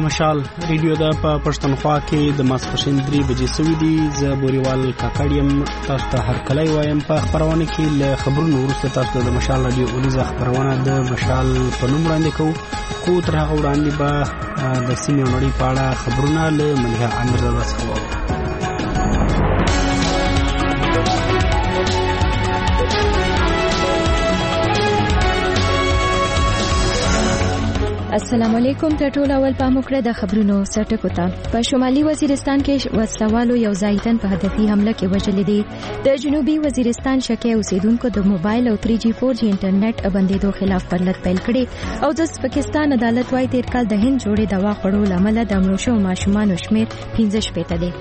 د مشال ریډیو د پښتونخوا کې د ماسپښین 3 بجې سوي دي. زه بوريوال کاکړیم تاسو ته هر کله وایم په خبرونه کې له خبرونو وروسته تاسو د مشال رادیو اولیزه خبرونه د مشال په نوم وړاندې کوو. خو تر هغه وړاندې به د سیمې نړۍ په اړه خبرونه له مليحه امیرزاده څخه واورو. السلام علیکم. ته ټول اول په موکړه د خبرونو سرټکو ته. په شمالي وزیرستان کې وسلوالو یو ځایتن په هدفي حمله کې وژل دي. د جنوبي وزیرستان شکی اوسیدونکو د موبایل او 3G 4G انټرنیټ بندیدو خلاف پرلط پیل کړي او د پاکستان عدالت وايي تیر کال د هند جوړې دوا خړو لامل د مړو شو ماشومان شمیر 15 پېته دي.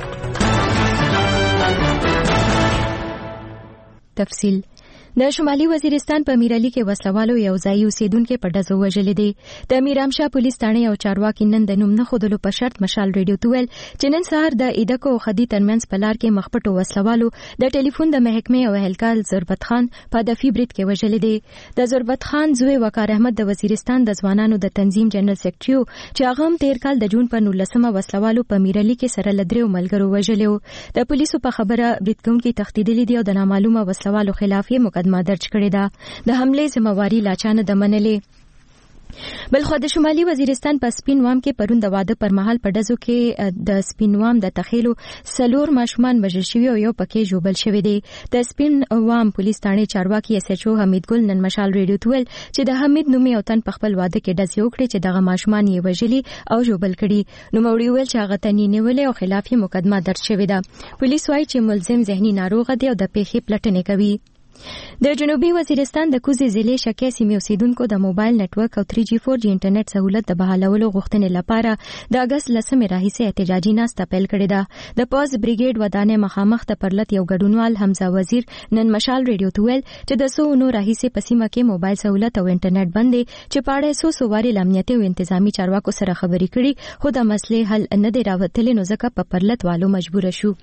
تفصیل د شمالي وزیرستان په میرعلی کې وسلوالو یو ځای اوسیدونکو په ډزو وژلې دي. د میرامشاه پولیس ثانې او چارواکي نن د نوم نه خودلو په شرط مشال ریډیو تویل چې نن سهار د ایدکو او خدي ترمنځ په لار کې مخپټو وسلوالو د ټلیفون د محکمې او اهلکار ضربت خان په دفي برید کې وژلې دي. د ضربت خان زوی وقار احمد د وزیرستان د ځوانانو د تنظیم جنرال سیکریټریو چې هغه هم تیر کال د جون په 19مه وسلوالو په میرعلی کې سره لدریو ملګرو وژلو. د پولیسو په خبره بریدکونکي تښتیدلي دي او د نامعلومه وسلوالو خلاف یې مقدمه درج کړې ده. د حمله ذمہواری لاچانه د منلې. بلخو د شمالي وزیرستان په سپینوام کې پرون د واده پر مهال په ډزو کې د سپینوام د تخیلو سلور ماشومان وژل شوي او یو پکې ژوبل شوی دی. د سپینوام پولیس ثانې چارواکي SHO حمید ګل نن مشال ریډیو تویل چې د حمید نومي او تن په خپل واده کې ډز یو کړی چې دغه ماشومان یې وژلي او ژوبل کړي. نو موري ویل چې هغه تنې نیولې او خلاف یې مقدمه درج شوې ده. پولیس وايي چې ملزم ذهني ناروغ دی او د پیښې پلټنې کوي. د جنوبي وزیرستان د کوزي ضلع شکی سیمې اوسیدونکو د موبایل نتورک او 3G 4G انټرنیټ سہولت د بحالولو غوښتنې لپاره د اگست 10 راهیسې احتجاجي ناسته پیل کړې ده. د پوز بریګیډ ودانې مخامخ ته پرلط یو ګډونوال حمزه وزیر نن مشال ریډیو تویل چې د 100 نو راهیسې په سیمه کې موبایل سہولت او انټرنیټ بندې چې په اړه 100 واري امنیتي او انتظامی چارواکو سره خبرې کړي خو د مسلې حل نه دی راوتلی نو ځکه په پرلط والو مجبور شو.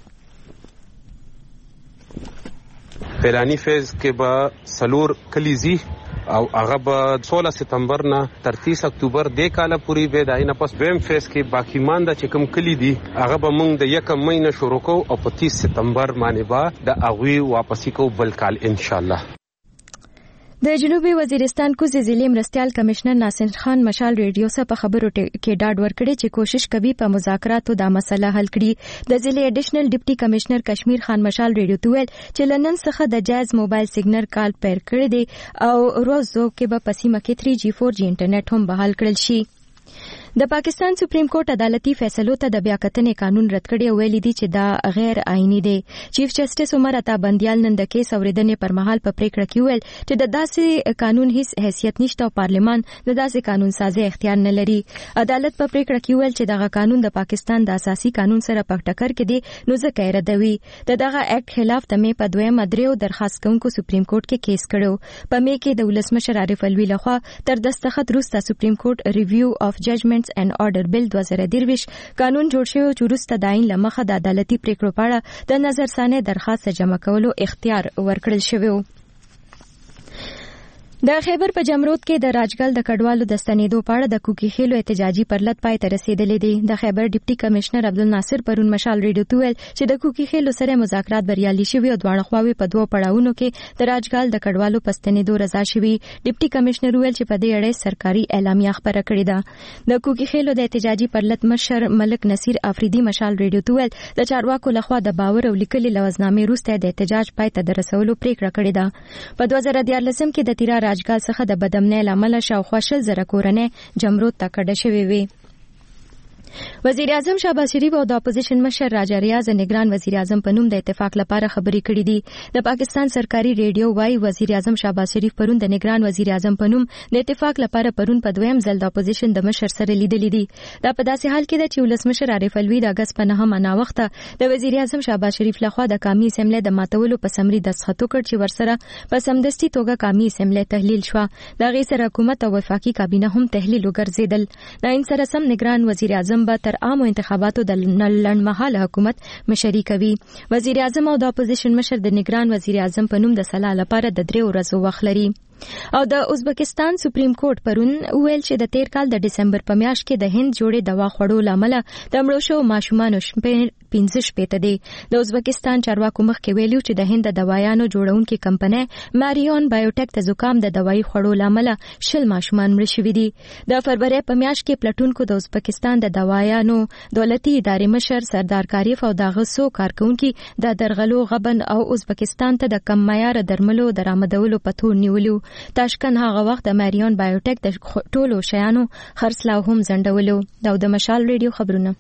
پیرانی فیز کې به سلور کلیزی او هغه به 16 سپتمبر نه تر 30 اکتوبر د کال پورې به داینه پس دویم فیز کې باقی مانده چې کوم کلی دي هغه به موږ د 1 مهینه شروع کوو او په 30 سپتمبر باندې به د اغوی واپسی کوو بل کال ان شاء الله. د جنوبي وزیرستان کوزي ضلع مرستيال کمشنر ناصر خان مشال ریډیو سره په خبرو کې ډاډ ورکړي چې کوشش کوي په مذاکراتو دا مسله حل کړي. د ضلع اډیشنل ډیپټي کمشنر کشمیر خان مشال ریډیو تویل چې لندن څخه د جایز موبایل سیګنل کال پیر کړی دی او روزو کې به پسیمه کې 3G 4G انټرنیټ هم بحال کړل شي. د پاکستان سپریم کورټ عدالتي فیصلو ته د بیاکتنې قانون رد کړی او ویلي دي چې دا غیر آئینی دی. چیف جسټس عمر عطا بندیال نن د کیس اوریدنې پر مهال په پریکړه کې ویل چې د داسې قانون هیڅ حیثیت نشته او پارلمان د داسې قانون سازي اختیار نه لري. عدالت په پریکړه کې ویل چې دغه قانون د پاکستان د اساسي قانون سره په ټکر کې دی نو ځکه یې ردوي. دغه اکټ خلاف د مې په 2 مدریو درخواست کوونکو سپریم کورټ کې کیس کړو. په مې کې د ولسمشر عارف الوی لخوا تر دستخط وروسته سپریم کورټ ریویو اف ججمنټس اینڈ آرډر بل 2023 قانون جوړ شوی چې وروسته د عین لمخه د عدالتي پریکړو په اړه د نظرثانه درخواست جمع کولو اختیار ورکړل شوی. د خیبر په جمرود کې د راجګل د کډوالو د ستنېدو په اړه د کوکي خېلو احتجاجي پرلط پای ته رسیدلې دي. د خیبر ډیپټي کمشنر عبدالناصر پرون مشال ریډیو تویل چې د کوکي خېلو سره مذاکرات بریالي شوي او دواړه خواوې په دوه پړاوونو کې د راجګل د کډوالو په ستنېدو رضا شوي. ډیپټي کمشنر ویل چې په دې اړه سرکاري اعلامیه خبره کړې ده. د کوکي خېلو د احتجاجي پرلط مشر ملک نصیر افریدي مشال ریډیو تویل د چارواکو لخوا د باور او لیکلي لوزنامې وروسته د احتجاج پای ته رسولو پریکړه کړې ده. په 2014 کې د تیرا راجګل څخه د بدامنۍ لامل شاوخوا 1000 کورنۍ جمرود ته کډه شوې وي. وزیر اعظم شهباز شریف او د اپوزیشن مشر راجا ریاض نگران وزیر اعظم په نوم د اتفاق لپاره خبرې کړې دي. د پاکستان سرکاري ریډیو وايي وزیر اعظم شهباز شریف پرون د نگران وزیر اعظم په نوم د اتفاق لپاره پرون په دویم ځل د اپوزیشن د مشر سره لیدلې دي. دا په داسې حال کې ده چې ولسمشر عارف الوی د اگست په 9 انا وخت د وزیر اعظم شهباز شریف لخوا د قومي اسمبلی د ماتولو په سمري دستخط وکړ چې ورسره په سمدستي توګه قومي اسمبلی تحلیل شو. د غي سره حکومت او وفاقي کابینه هم تحلیل وګرځیدل. دا ان سره سم نگران وزیر اعظم به تر عام انتخاباتو د لړمحاله حکومت مشري کوي. وزیر اعظم او د اپوزیشن مشر د نگران وزیر اعظم په نوم د صلاح لپاره د 3 ورځو وخت لري. او د ازبکستان سپریم کورټ پرون ویل چې د تیر کال د دسمبر په میاشت کې د هند جوړې دوا خوړو لامل د مړو شو ماشومانو 15 دي. د ازبکستان چارواکو مخکې ویلو چې د هند د دوايانو جوړونکو کمپنۍ ماریون بایوټیک د زکام د دوايي خوړو لامل 20 ماشومان مړ شوي دي. د فروری په میاشت کې پلټونکو د ازبکستان د دوايانو دولتي ادارې مشر سردار کاریف او د غسو کارکونکو د درغلو غبن او ازبکستان ته د کم معیار درملو درآمدولو په تور نیولو. تاشکند هغه وخت د ماریون بایوټیک د ټولو شیانو خرڅلاو هم ځنډولو. دا د مشال ریډیو خبرونه.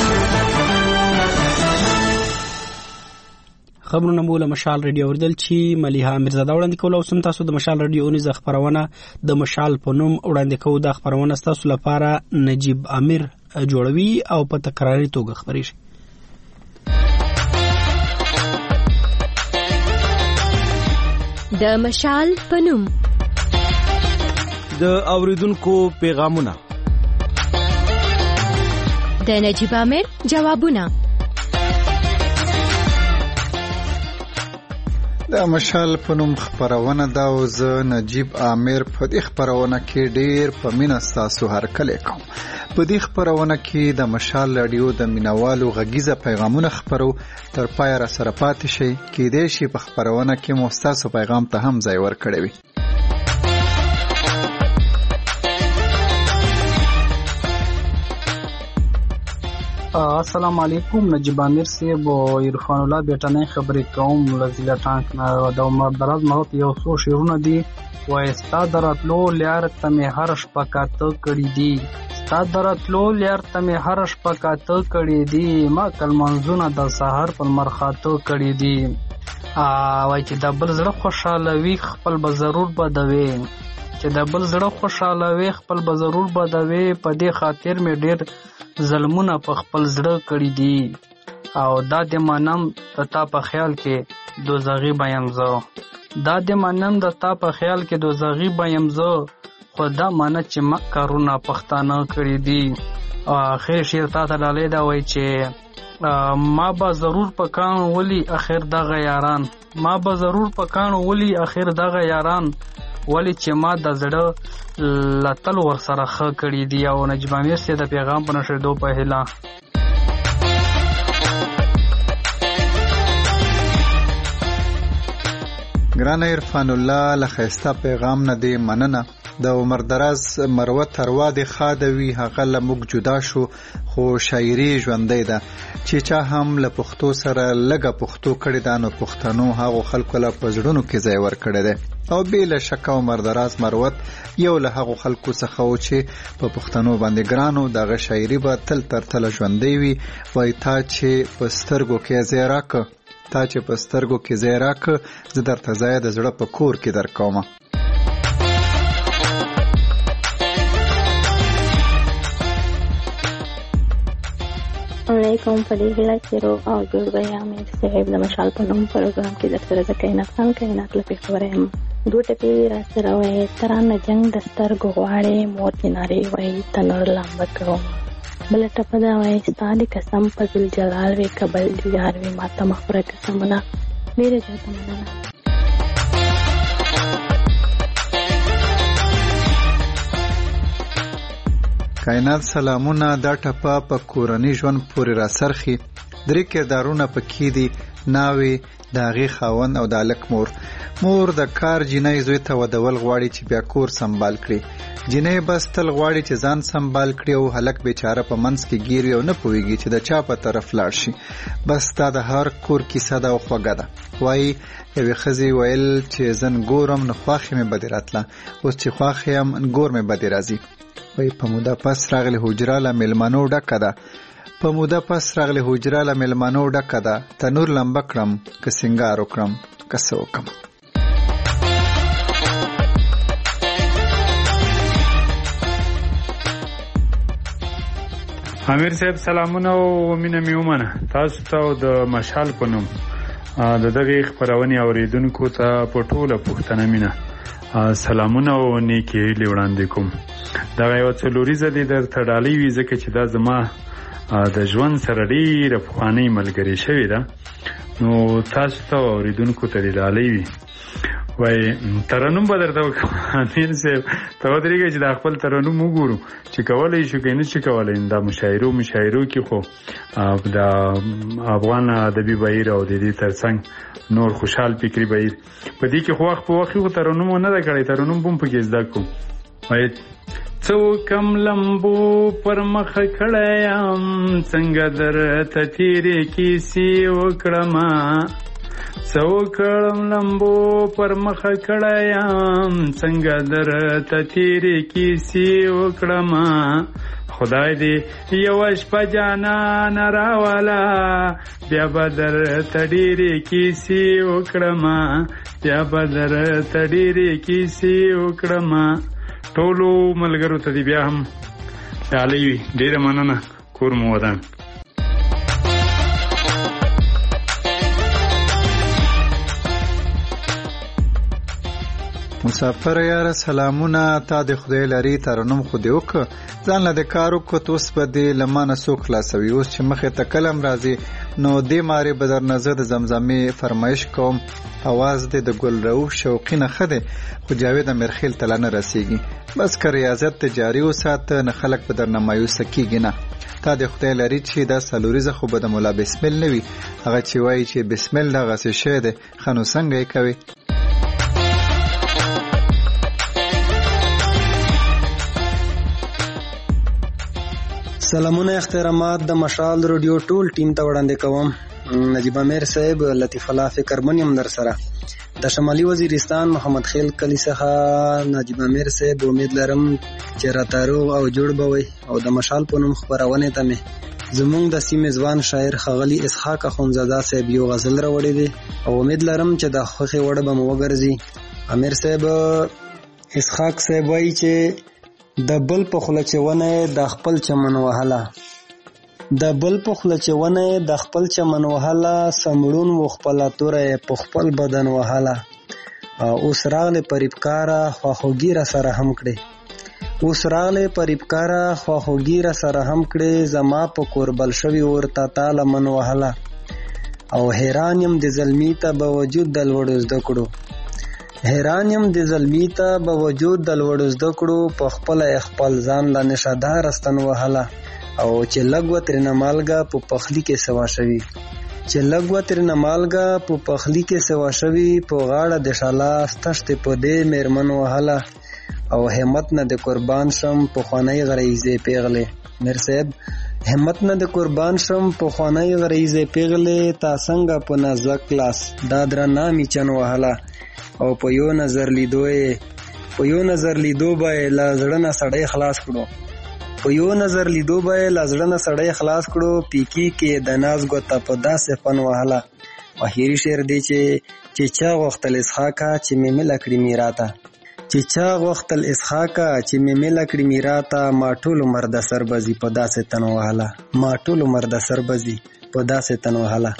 خبرونه مو له مشال ریډیو اوردل چې مليحه میرزاده وړاندې کوله. اوس هم تاسو د مشال ریډیو اونیزه خبرونه د مشال په نوم وړاندې کوو. د خبرونه تاسو لپاره نجیب امیر جوړوي او په تکراري توګه خبري شي. د مشال په نوم د اوریدونکو پیغامونه، د نجیب امیر جوابونه. د مشال په نوم خبرونه دا او زه نجیب امیر په دې خبرونه کې ډیر په مینه تاسو هرکلی کوم. په دې خبرونه کې د مشال رادیو د مینوالو غږیزه پیغامونه خبرو تر پای را سره پاتې شي. کې دې شي په خبرونه کې مو تاسو پیغام ته هم ځای ورکړی وي. السلام علیکم. نجیب امیر صاحب او عرفان الله بیٹانه خبرې کوم لزیلا ټانک نه د عمر دراز مرات یو څو شیرونه دي و استا دراتلو لار ته هر شپه کاته کړی دي. استا دراتلو لار ته هر شپه کاته کړی دي. ما کل منځونه د سحر په مرخاته کړی دي. وای چې د بل زړه خوشاله وي خپل به ضرور بدوي. چې د بل زړه خوشاله وي خپل به ضرور بدوي. په دې خاطر مې ډیر ظلمونه په خپل زړه کړی دي او دا د منم د تا په خیال کې دوزغي بیم زه. دا د منم د تا په خیال کې دوزغي بیم زه. خو دا معنی چې ما کارونه پښتانه کړی دي. اخر شیر تا ته لاله دا وای چې ما به ضرور پکان ولی اخر دغه یاران. ما به ضرور پکان ولی اخر دغه یاران. ولی چې ما د زړه لتل ور سره خ کړی دی. او نجیب امیر سي د پیغام په نشریدو په هلا. ګران عرفان الله لخيستا پیغام نه دی مننه. د عمر دراز مروه تروا د خادوي هغه لمک جدا شو خو شاعري ژوندۍ ده چې چا هم له پښتو سره لګه پښتو کړي دا نو پښتنو هغه خلکو له پزړونو کې ځای ور کړی دی. او بل شک عمر دراز مروت یو له هغه خلکو څخه و چې په پښتنو باندې ګرانو دغه شاعري به تل تر تل ژوندۍ وي. وای تا چې پسترګو کې زیراک تا چې پسترګو کې زیراک زه درته ځای د زړه په کور کې درکوم. علیکم فلیلا چیرو او جوړ بیا مې صاحب د مشال په نوم پروګرام کې د سره د کائنات لپاره خبره هم دوه ټپی را سره وای ترانه جنگ د سترګو غواړې مور کیناري وای تنور لامب کړو. بل ټپه دا وای ستاسو قسم په ذل جلال وی قبل دیار وی ماته مخبره قسمونه ډیره ځته مننه. کائنات سلامونه. دا ټپه په کورنۍ ژوند پورې را سرخي. درې کردارونه پکې دي. ناوي د هغې خاوند او د هلک مور د کار جینۍ زوی ته ودول غواړي چې بیا کور سنبال کړي. جینۍ بس تل غواړي چې ځان سنبال کړي او هلک بیچاره په منځ کې ګیر وي او نه پوهېږي چې د چا په طرف لاړ شي. بس دا د هر کور کیسه ده او خوږه ده. وایي یوې ښځې ویل چې زه ګورم نو خوښې مې بدې راتله. اوس چې خوښې یم ګور مې بدې راځي. وای په موده پس راغلی حجره له میلمنو ډکه ده. په موده پس راغلی حجره له میلمنو ډکه ده. تنور لمبه کړم که سنګار وکړم که څه وکړم. امیر صاحب سلامونه او مینه مې ومنه. تاسو ته د مشال په نوم د دغه خبرونې اوریدونکو ته په ټوله پښتنه مینه سلامونه او نیکی هیلې وړاندې کوم. دا یو څلوریزه دي درته ډالۍ وي ځکه چې دا زما د ژوند سره ډېره پخوانۍ ملګرې شوې ده. نو تاسو ته اوریدونکو ته دې ډالۍ وي. وای ترنم به درته وکړم امیر صاحب ته ودرېږئ چې دا خپل ترنم وګورو چې کولی شو که نه چې کولی دا مشاعرو کې خو د افغان ادبي بهیر او د دې ترڅنګ نور خوشحال فکري بهیر په دې کې خو وخت په وخت خو ترنم نه ده کړی ترنم بم پکې زده کړو وای څو کم لمبو پر مخ کړی یم څنګه درته تیرې کیسې وکړمه څو کړم لمبو پر مخ کړی یم څنګه درته تیرې کیسې وکړمه خدای دې یوه شپه جانان راوله بیا به درته ډېرې کیسې وکړمه بیا به درته ډېرې کیسې وکړمه ټولو ملګرو ته دې بیا هم ډالۍ وي ډېره مننه کور مو ودان مسافر یاره سلامونه تا د خدای لري ترنم خو دې وکړه ځان له د کار وکړو ته اوس به دې له ما نه څوک خلاصوي اوس چې مخې ته کلم راځي نو دې مارې به درنه زه د زمزمې فرمایش کوم اواز دې د ګل رؤف شوقي نه ښه دی خو جاوید امیرخیل ته لا نه رسیږي بس که ریاضت ته جاري وساته نه خلک به درنه مایوسه کېږي نه تا د خدای لري چې دا څلوریزه خو به د ملا بسمل نه وي هغه چې وایي چې بسمل دغسې شی دی ښه نو څنګه یې کوي سلامونه احترامات د مشال رادیو ټول ټیم ته وړاندې کوم نجیب امیر صاحب لطیف الله فکرمن یم در سره د شمالي وزیرستان محمد خیل کلی څخه نجیب امیر صاحب امید لرم چې راته روغ او جوړ به وئ او د مشال په نوم خپرونې ته مې زموږ د سیمې ځوان شاعر ښاغلي اسحاق اخندزاده صاحب یو غزل راوړی دی او امید لرم چې د خوښې وړ به مو وګرځي امیر صاحب اسحاق صاحب وایي چې د بل په خوله چې ونه د خپل چمن وهله د بل په خوله چې ونه د خپل چمن وهله سمړون و خپله توره په خپل بدن وهله اوس راغلی پریبکاره خواخوږي را سره هم کړې اوس راغلی پریبکاره خواخوږي را سره هم کړې زما په کور بل شوي ورته تاله من وهله او حیران یم د زلمي ته به وجود د لوړو زده کړو حیران یم د زلمی ته به وجود د لوړو زده کړو په خپله خپل ځان له نشهدار ستن وهله او چې لږ و ترېنه مالګه په پخلي کې سوا شوي چې لږ و ترېنه مالګه په پخلي کې سوا شوي په غاړه د شاله ستشتې په دې مېرمن وهله او همت نه د قربان شم پخوانی غریزې پیغلې میر صاحب همت نه د قربان شم پخوانی غریزې پیغلې تا څنګه په نازک لاس دا درنه میچن وهله او په یو نظر لیدو به لا زړه نه سړی خلاص کړو په یو نظر لیدو به لا زړه نه سړی خلاص کړو پیکی کې د ناز ګوته په داسې فن وهله اخیری شعر دی چې چا غوښتل اسحاقه چې مې مله کړي میراته چې چا غوښتل اسحاقه چې مې مله کړي میراته ما ټول عمر د سربزي په داسې تن وهله ما ټول عمر د سربزي په داسې تن وهله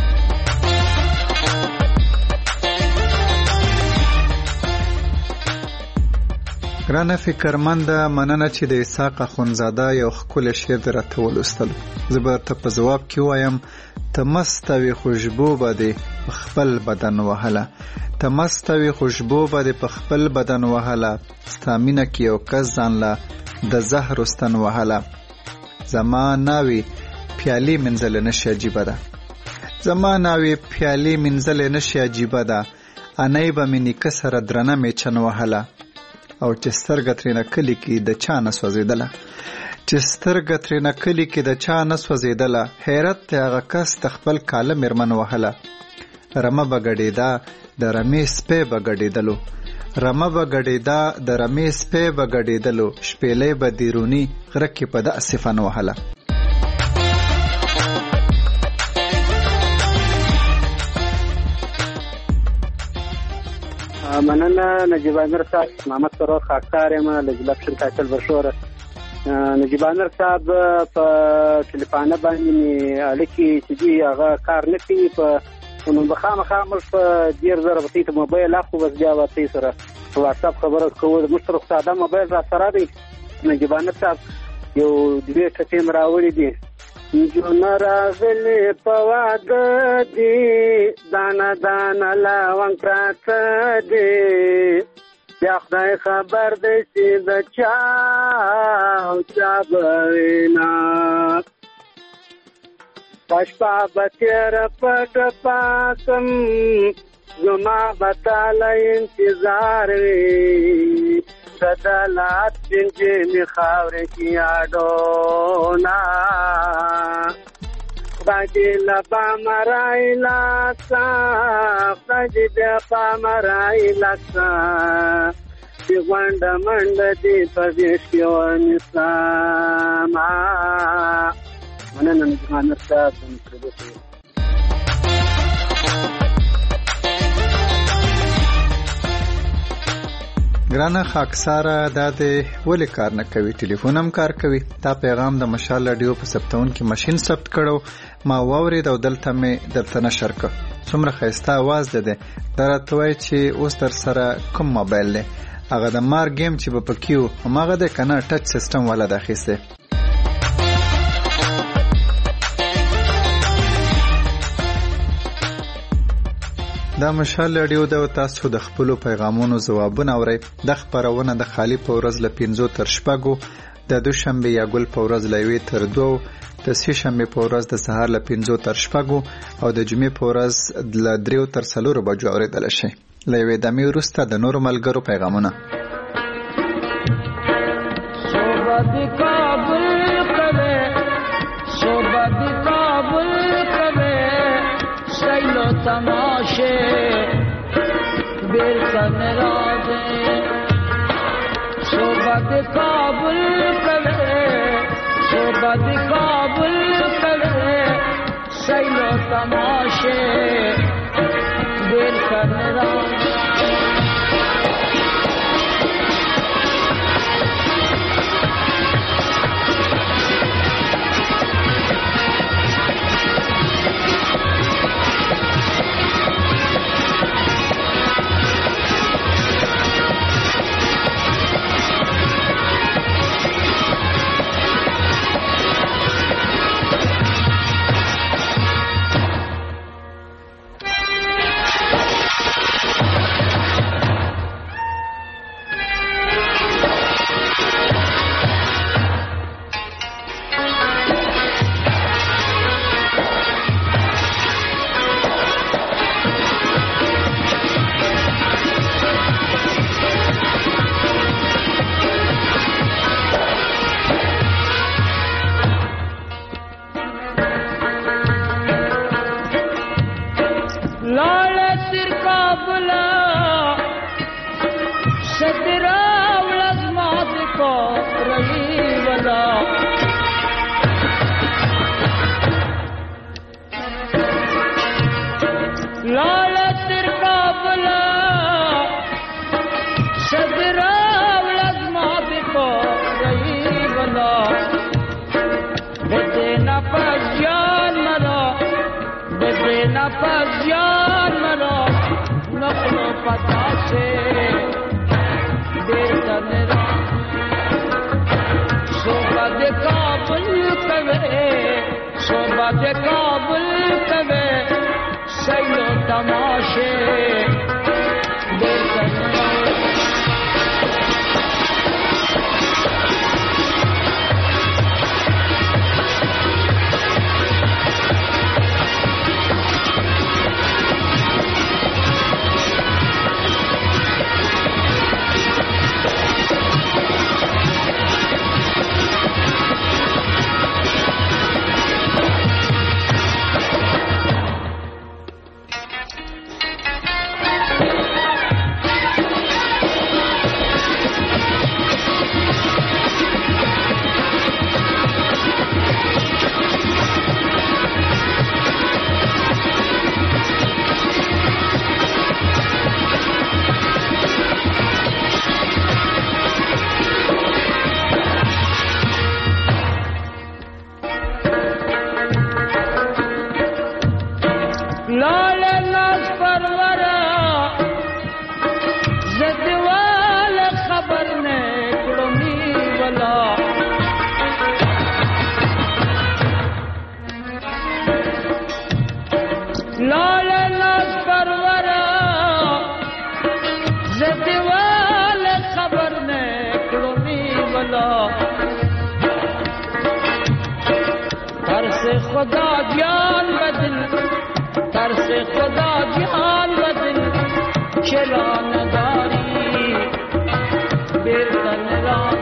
ګرانه فکرمنده مننه چې د اسحاق اخندزاده یو ښکلی شعر دې راته ولوستلو زه به ته په ځواب کې وایم ته مسته وې خوشبو به دې په خپل بدن وهله ته مسته وې خوشبو به دې په خپل بدن وهله ستا مینه کې یو کس ځان له د زهرو ستن وهله زما ناوې پیالې مینځلې نشي عجیبه ده زما ناوې پیالې مینځلې نشي عجیبه ده انۍ به مې نیکه سره درنه میچن وهله او چې سترګه ترېنه کلي کې د چا نه سوځېدله چې سترګه ترېنه کلي کې د چا نه سوځېدله حیرت د هغه کس د خپل کاله مېرمن وهله رمه به ګډېده د رمې سپی به ګډېدلو رمه به ګډېده د رمې سپی به ګډېدلو شپېلۍ به دیروني غره کې په داسې فن وهله مننه نجیب امیر صاحب محمد سرور خاکسار یم له ضلع پښتونخوا برشوره نجیب امیر صاحب په ټلیفون باندې اړیکې چې دی هغه کار نه کوي په نو بخامخا موږ په ډیر زره په موبایل اخو بس بیا ورته سره په واتس اپ خبره کوو موږ سره ساده موبایل را سره دی نجیب امیر صاحب یو دوه ټیم راوړي دي جون راغلی په واده دي دانه دانه لونګ پراته دي بیا خدای خبر دی چې د چا او چا به وینا پشپا به تېره پټه پاتم زما به تاله انتظار وي د دلات سینجې مې خاورې کې یاډونه خدای دې له بامه رایلاسه خدای دې بیا بامه رایلاسه چې غونډه منډه دې په ویش کې ونیسمه مننه نجمانر صاحب ګرانه خاکساره دا دې ولې کار نه کوي ټلیفون هم کار کوي دا پیغام د مشال رادیو په ثبتون کې ماشين ثبت کړو ما واورید او دلته مې درته نشر کړ څومره ښایسته आवाज ده درته وای چې اوس در سره کوم موبایل له هغه د مار گیم چې په پکیو همغه د کنه ټچ سیستم والا داخسته دا مشال رادیو د تاسو د خپل پیغامونو جوابونه اوري د خبرونه د خالی په ورځ ل 15 تر شپږو د دوشنبه یا ګل په ورځ ل 2 تر 2 د سې شنبه په ورځ د سهار ل 15 تر شپږو او د جمعې په ورځ ل 3 تر 4 بجو اوریدل شي لوي د می ورسته د نور ملګرو پیغامونه صوبد کابل کبه صوبد کابل کبه سیلو تماشه بیر کنراده صوبد کابل کبه صوبد کابل کبه سیلو تماشه بیر کنراده لال ناز پرورا زدیوال خبر نکلو نیولا ترس خدا جان بدل ترس خدا جان بدل چلا نداری بیرتن رانی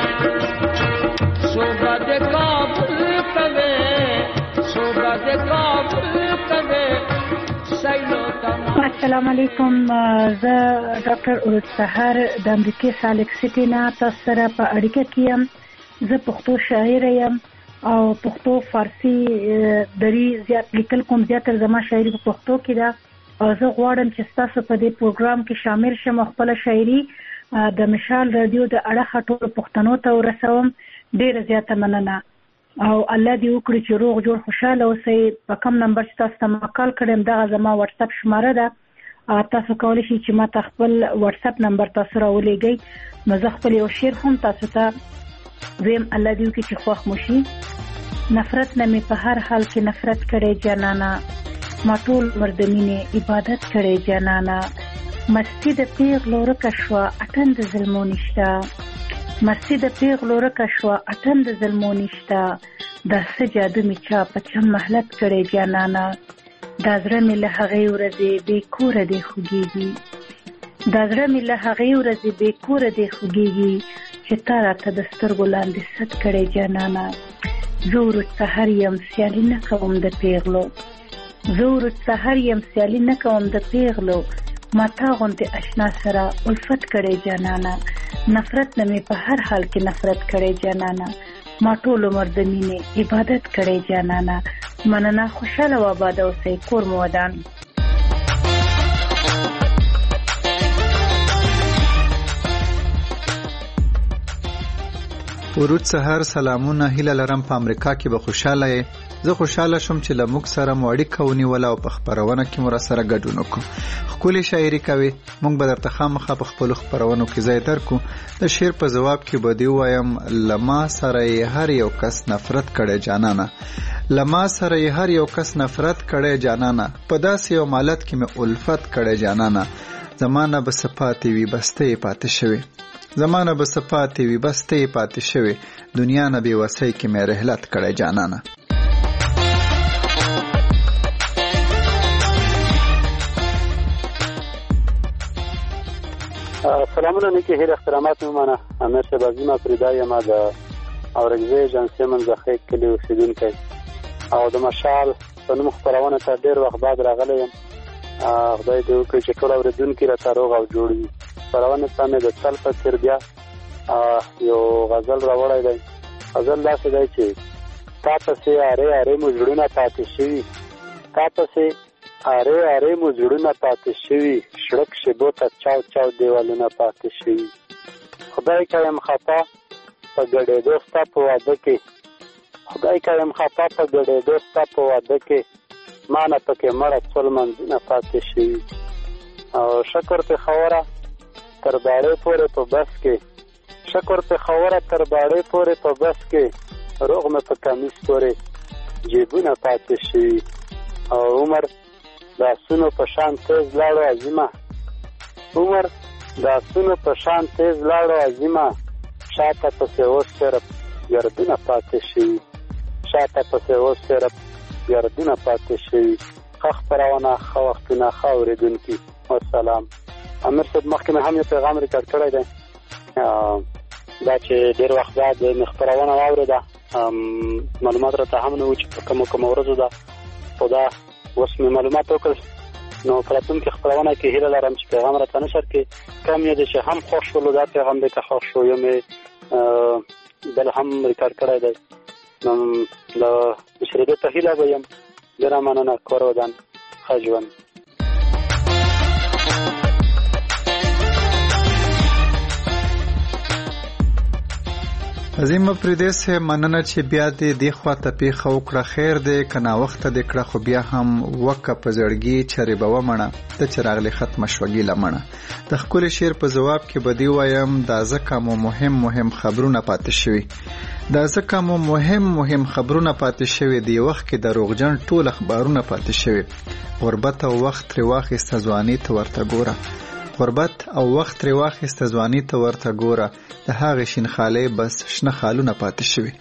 صحبت کابل کبه صحبت کابل کبه سیلو تمام. السلام علیکم. زه ډاکټر عروج سحر د امریکای سالک سټي نه تاسو سره په اړیکه کې یم. زه پښتو شاعر یم او پښتو فارسی دری زیات لیکل کوم. زیاتره زما شاعري په پښتو کې ده او زه غواړم چې تاسو په دې پروګرام کې شامل شم. خپل شاعري د مشال رادیو د اړه ټولو پښتنو ته ورسوم. ډیره زیاته مننه او الله دې وکړي چې روغ جوړ خوشاله اوسئ. په کوم نمبر چې تاسو ته ما کال کړم دغه زما واتس اپ شماره ده. تاسو کولی شئ چې ما ته خپل واتس اپ نمبر تاسو راولېږئ نو زه خپل یو شعر هم تاسو ته ویم. الله دې وکړي چې خوښ مو شي. نفرت نه مې په هر حال کې نفرت کړی جانانا ما ټول عمر د مینې عبادت کړی جانانا مستی د پیغلو رکه شوه اټن د ظلمو نشته مستی د پیغلو رکه شوه اټن د ظلمو نشته دا څه جادو مې چا په چم محلت کړی جانانا دا زړه مې له هغې ورځې بې کوره دی خوږېږي دا زړه مې له هغې ورځې بې کوره دی خوږېږي چې تا راته د سترګو لاندې ست کړی جانانا زه وروج سحر یم سیالي نه کوم د پیغلو زه وروج سحر یم سیالي نه کوم د پیغلو ما تا غوندې اشنا سره الفت کړی جانانا نفرت نه مې په هر حال کې نفرت کړی جانانا ما ټول عمر د مینې عبادت کړی جانانا مننه. خوشاله و آباد اوسئ. کور مو ودان. ورود سحر سلامونه. هیله لرم په امریکا کې به خوشاله یې. زه خوشاله شم چې له موږ سره مو اړیکه ونیوله او په خپرونه کې مو راسره ګډون وکړو. ښکلې شاعري کوې. موږ به درته خامخا په خپلو خپرونو کې ځای درکو. د شعر په ځواب کې به دې ووایم له ما سره یې هر یو کس نفرت کړی جانانه له ما سره یې هر یو کس نفرت کړی جانانه په داسې یو مالت کې مې الفت کړی جانانه زمانه به څه پاتې وي بسته یې پاتې شوې زمانه به څه پاتې وي بسته یې پاتې شوې دنیا نه بې وسۍ کې مې رحلت کړی جانانه. سلامونه نیکی هیل احترامات میمانه. امیر صاحب عظیم افریدا یم د اورګزی ایجنسۍ منځخې کلي اوسېدونکی او د مشال په نوم خپرونه ته ډېر وخت بعد راغلی یم. خدای دې وکړي چې ټول اورېدونکي راته روغ او جوړ وي. خپرونې ته مې د تل په څېر بیا یو غزل راوړی دی. غزل داسې دی چې تا پسې ارې ارې مو زړونه پاتې شوي تا پسې اره اره مو زړونه پاتې شوي شړک شیبو ته چاو چاو دیوالونه پاتې شوي خدای که یم خطا په ګډېدو ستا په واده کې خدای که یم خطا په ګډېدو ستا په واده کې ما نه پکې مړه څول منځونه پاتې شوي او شکر پېښوره تر باړې پورې په بس کې شکر پېښوره تر باړې پورې په بس کې روغ مې په کمیس پورې جیبونه پاتې شوي او عمر د آسونو په شان تیز لاړو عظیمه عمر د آسونو په شان تیز لاړو عظیمه شاته پسې اوس صرف ګردونه پاتې شوي شاته پسې اوس صرف ګردونه پاتې شوي. ښه خپرونه ښه وختونه ښه اورېدونکي والسلام. امیر صاحب مخکې مې هم یو پیغام ریکارډ کړی دی دا چې ډېر وخت بعد مې خپرونه واورېده معلومات راته هم نه وو چې په کومو ورځو ده خو دا اوس مې معلومات وکړل نو په راتلونکي خپرونه کې هیله لرم چې پیغام راته نشر کې کم یې دی چې هم خوښ شولو دا پیغام دی که خوښ شو یو مې بل هم ریکارډ کړی دی نو د مشرېدو ته هیله به یم. ډېره مننه. کور ودان ښه ژوند. عظیم پردیس مننه چې بیا دې خوا ته پیښه وکړه خیر دې کنا وخت دې کړه خو بیا هم وکه په زړګي چرې به ومنه د چراغلی ختم شوګي لمنه د خپل شعر په جواب کې بدی وایم دا ځکه مو مهم خبرونه پاتې شوي دا ځکه مو مهم خبرونه پاتې شوي دی وخت کې د روغجن ټول اخبارونه پاتې شوي غربت او وخت ری واخیست ځواني ته ورته ګوره غربت او وخت ری واخیست ځواني ته ورته ګوره د هغه شین خاله بس شنه خالونه پاتې شوي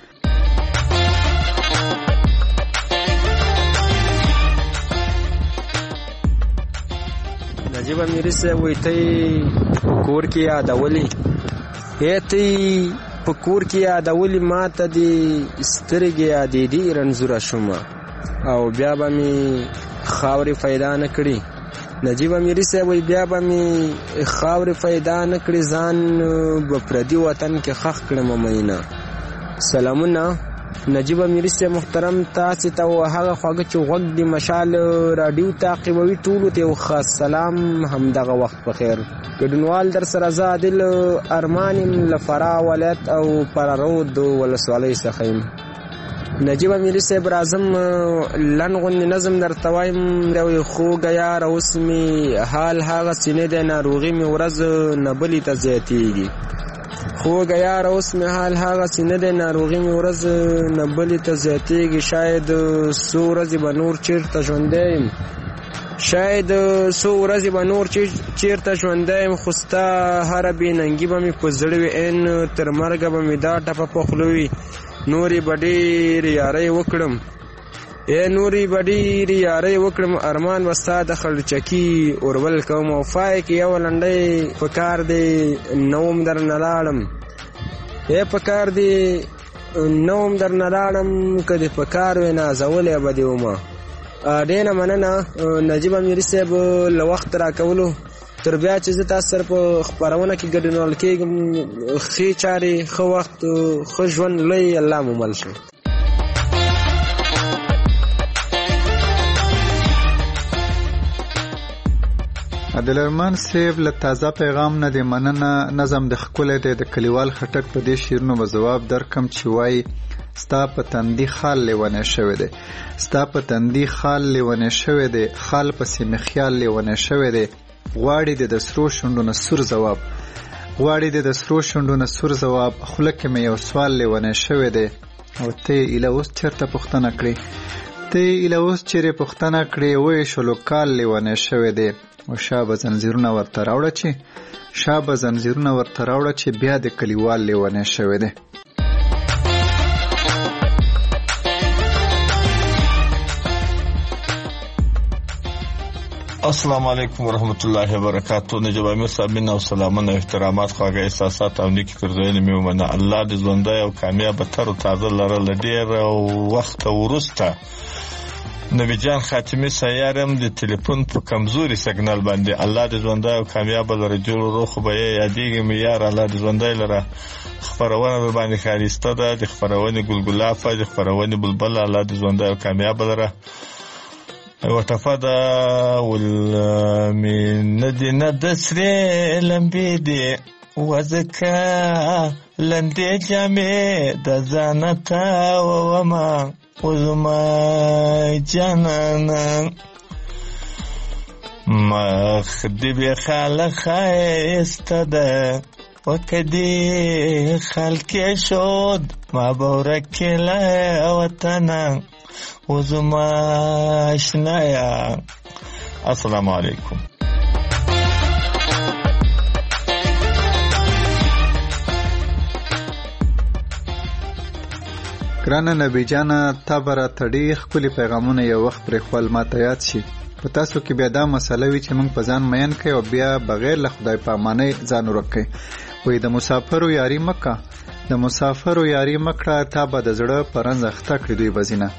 نجیب امیری سے ویتی کور کی یادولی ایتی په کور کې یادولی ماته دی سترګې یادې دي رنځوره شومه او بیا به مې خاورې پیدا نه کړي نجیب امیری صاحب وایي بیا به مې خاورې پیدا نه کړي ځان به پردي وطن کې خښ کړم مینه سلامونه نجیب امیری صاحب محترم تاسې ته هغه خواږه چې غوږ د مشال راډیو تعقیبوي ټولو ته یو خاص سلام همدغه وخت په خیر ګډونوال در سره زه عادل ارمان یم له فراه ولایت او پرارود ولسوالۍ څخه یم نجیب امیری صاحب راځم لنډ غوندې نظم درته وایم یو خوږه یاره اوس مې حال هغسې نه دی ناروغي مې ورځ نه بلې ته زیاتېږي خوږه یاره اوس مې حال هغسې نه دی ناروغي مې ورځ نه بلې ته زیاتېږي شاید څو ورځې به نور چېرته ژوندی یم شاید څو ورځې به نور چېرته ژوندی یم خو ستا هره بېننګي به مې په زړه وي عین تر مرګه به مې دا ټپه په خوله وي نورې به ډېرې یارۍ وکړم نورې به ډېرې یارۍ وکړم ارمان به ستا د خړچکي اورول کوم او فای کې یو لنډی په کار دی نوم در نه لاړم په کار دی نوم در نه لاړم که دې په کار وې نازولی به دې ومه ډېره مننه نجیب امیری صاحب له وخت راکولو تر بیا چې زه تاسو سره په خپرونه کې ګډونوال کېږم ښې چارې ښه وخت ښه ژوند لوی الله مو مل شي عادل ارمان صاحب له تازه پیغام نه دی مننه نظم د ښکلی دی د کلیوال خټک په دې شعرونو به ځواب درکم چې وایي ستا په تندي خال لیونی شوی دی ستا په تندي خال لیونی شوی دی خال پسې مې خیال لیونی شوی دی غواړي د سرو شونډو نه سور ځواب غواړي د سرو شونډو نه سور ځواب خوله کې مې یو سوال لیونی شوی دی او ته یې ایله اوس چېرته پوښتنه کړې ته یې ایله اوس چیرې پوښتنه کړې ویې شلو کال لیونی شوی دی او شابه زنځیرونه ورته راوړه چې بیا د کلیوال لیونی شوی دی السلام علیکم ورحمت الله وبرکاتہ نجیب امیر صاحب او سلامونه احترامات خواږه احساسات او نیکی کړځنه مې ومنه الله دې ژوندۍ او کامیاب تر او تازه لرل ډیر وخت ورسته نبی جان خاتمی سیارم د ټلیفون په کمزوري سیګنال باندې الله دې ژوندۍ او کامیاب لرل جوړ روح به یادېږي مې یار الله دې ژوندۍ لره خبرونه باندې خالصته ده د خبرونه ګلګلافه د خبرونه بلبل الله دې ژوندۍ او کامیاب لره وتفدا والمدينة دسري لمبيدي وزكا لندي جامي دزانتا وما وزما جانانا ما خدبي خالق استدا وكدي خالكي شود ما بورك لا وطنا وزما شنایا السلام علیکم ګرانه نبی جانه تا به راته ډېر ښکلي پیغامونه یو وخت پرېښول ماته یاد شي په تاسو کې بیا دا مسله وي چې موږ په ځان مین کړئ او بیا بغیر له خدای پامانۍ ځان ورک کړئ وایي د مسافرو یاري مه کړه تا به د زړه په رنځ اخته کړي دوی به ځینه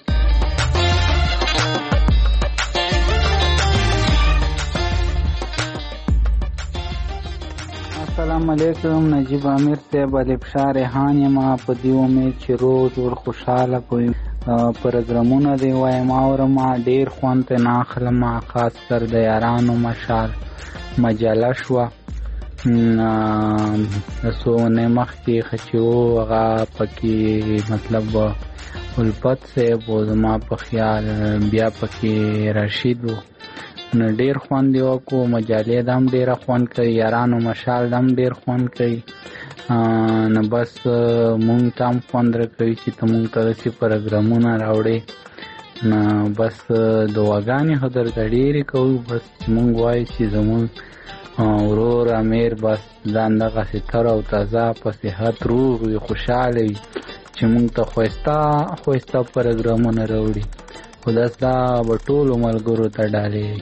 السلام علیکم نجیب امیر صاحب الفشار ریحان یم په دې امید چې روز ور خوشاله پروګرامونه دی وایم اورم ډیر خوند نه اخلم خاص تر د یارانو مشال مجله شوه سونه مخکې خچو هغه پکې مطلب الفت صاحب او زما په خیال بیا پکې رشید نو ډیر خوند یو کو مجالې دم ډیر خوند کوي یارانو مشال دم ډیر خوند کوي نو بس مونږ تام خوند کوي چې تمون ترسي پروګرامونه راوړي نو بس دعاګانې هدر غړي کوي بس مونږ وایي چې زمون ورور امیر بس ځان دغه ستر او تازه په صحت روغ وي خوشاله وي چې مونږ ته خوستا پروګرامونه راوړي خدا ستا بټولو ملګرو ته ډالې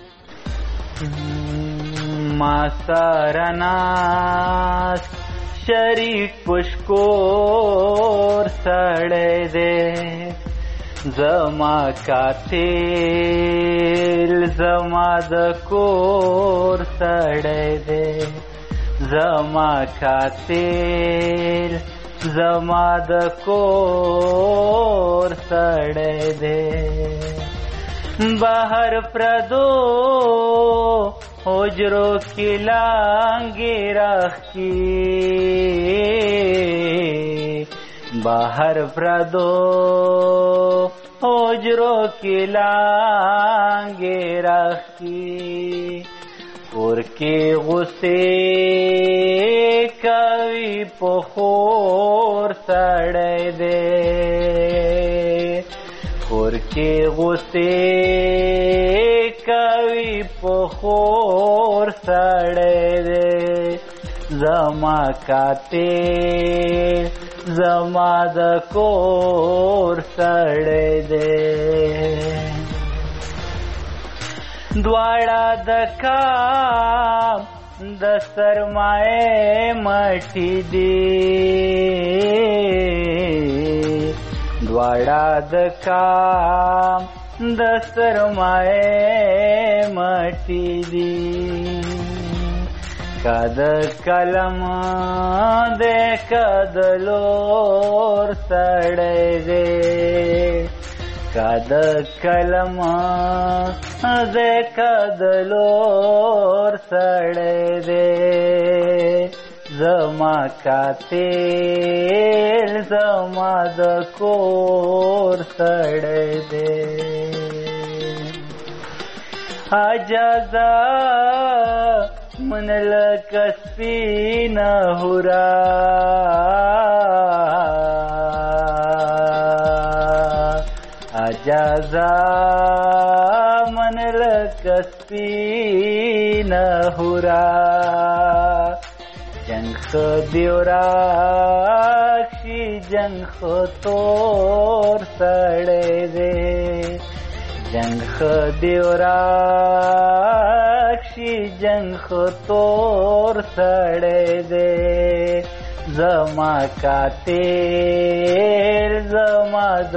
ما سارناس شریک پشکور سړی دی زما قاتل زما د کور سړی دی زما قاتل زما د کور سړی دی بهر پردو حجرو کی لانگی رخی بهر پردو حجرو کی لانگی رخی اور کی غصے کوي پخور سړی دی اور کی غصے کوي پخور سړی دی زما قاتل زما د کور سړی دی دواړه د کام د سرمایه مټی دی دواړه د کام د سرمایه مټی دی کد کلم د کدلور سړی دی کد کلم د کدلور سړی دی زما قاتل زما د کور سړی دی اجازه من لکه سپینه هورا اجازه من لکه سپینه هورا جنگ دیوراکشی جنگ تور سړی دی جنگ دیوراکشی جنگ تور سړی دی زما قاتل زما د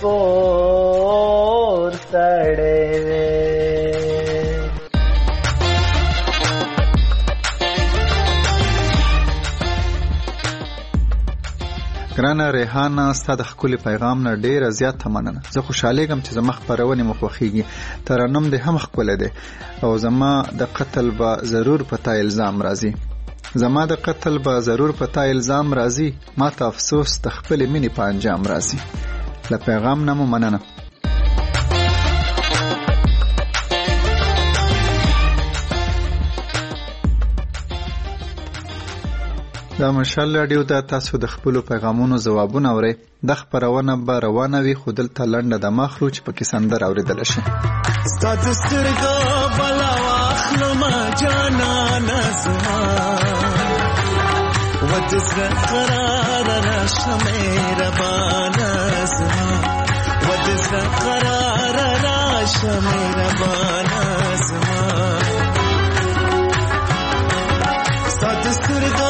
کور سړی دی ګرانه ریحانه ستا د ښکلي پیغام نه ډېره زیاته مننه زه خوشحالیږم چې زما خپرونې مو خوښیږي ترنم دې هم ښکلی دی او زما د قتل به ضرور په تا الزام راځي زما د قتل به ضرور په تا الزام راځي ما ته افسوس د خپلې مینې په انجام راځي له پیغام نه مو مننه دا مشال رادیو دا تاسو د خپل پیغامونو جوابونه اورئ د خبرونه به روانه وي خو دلته لنډه د مخلو چې پکې سندر اوریدل شي ستاسو سترګو بلا واخلو ما جانا نسما ودسر قرار راشه مهربانه زما ودسر قرار راشه مهربانه زما ستاسو سترګو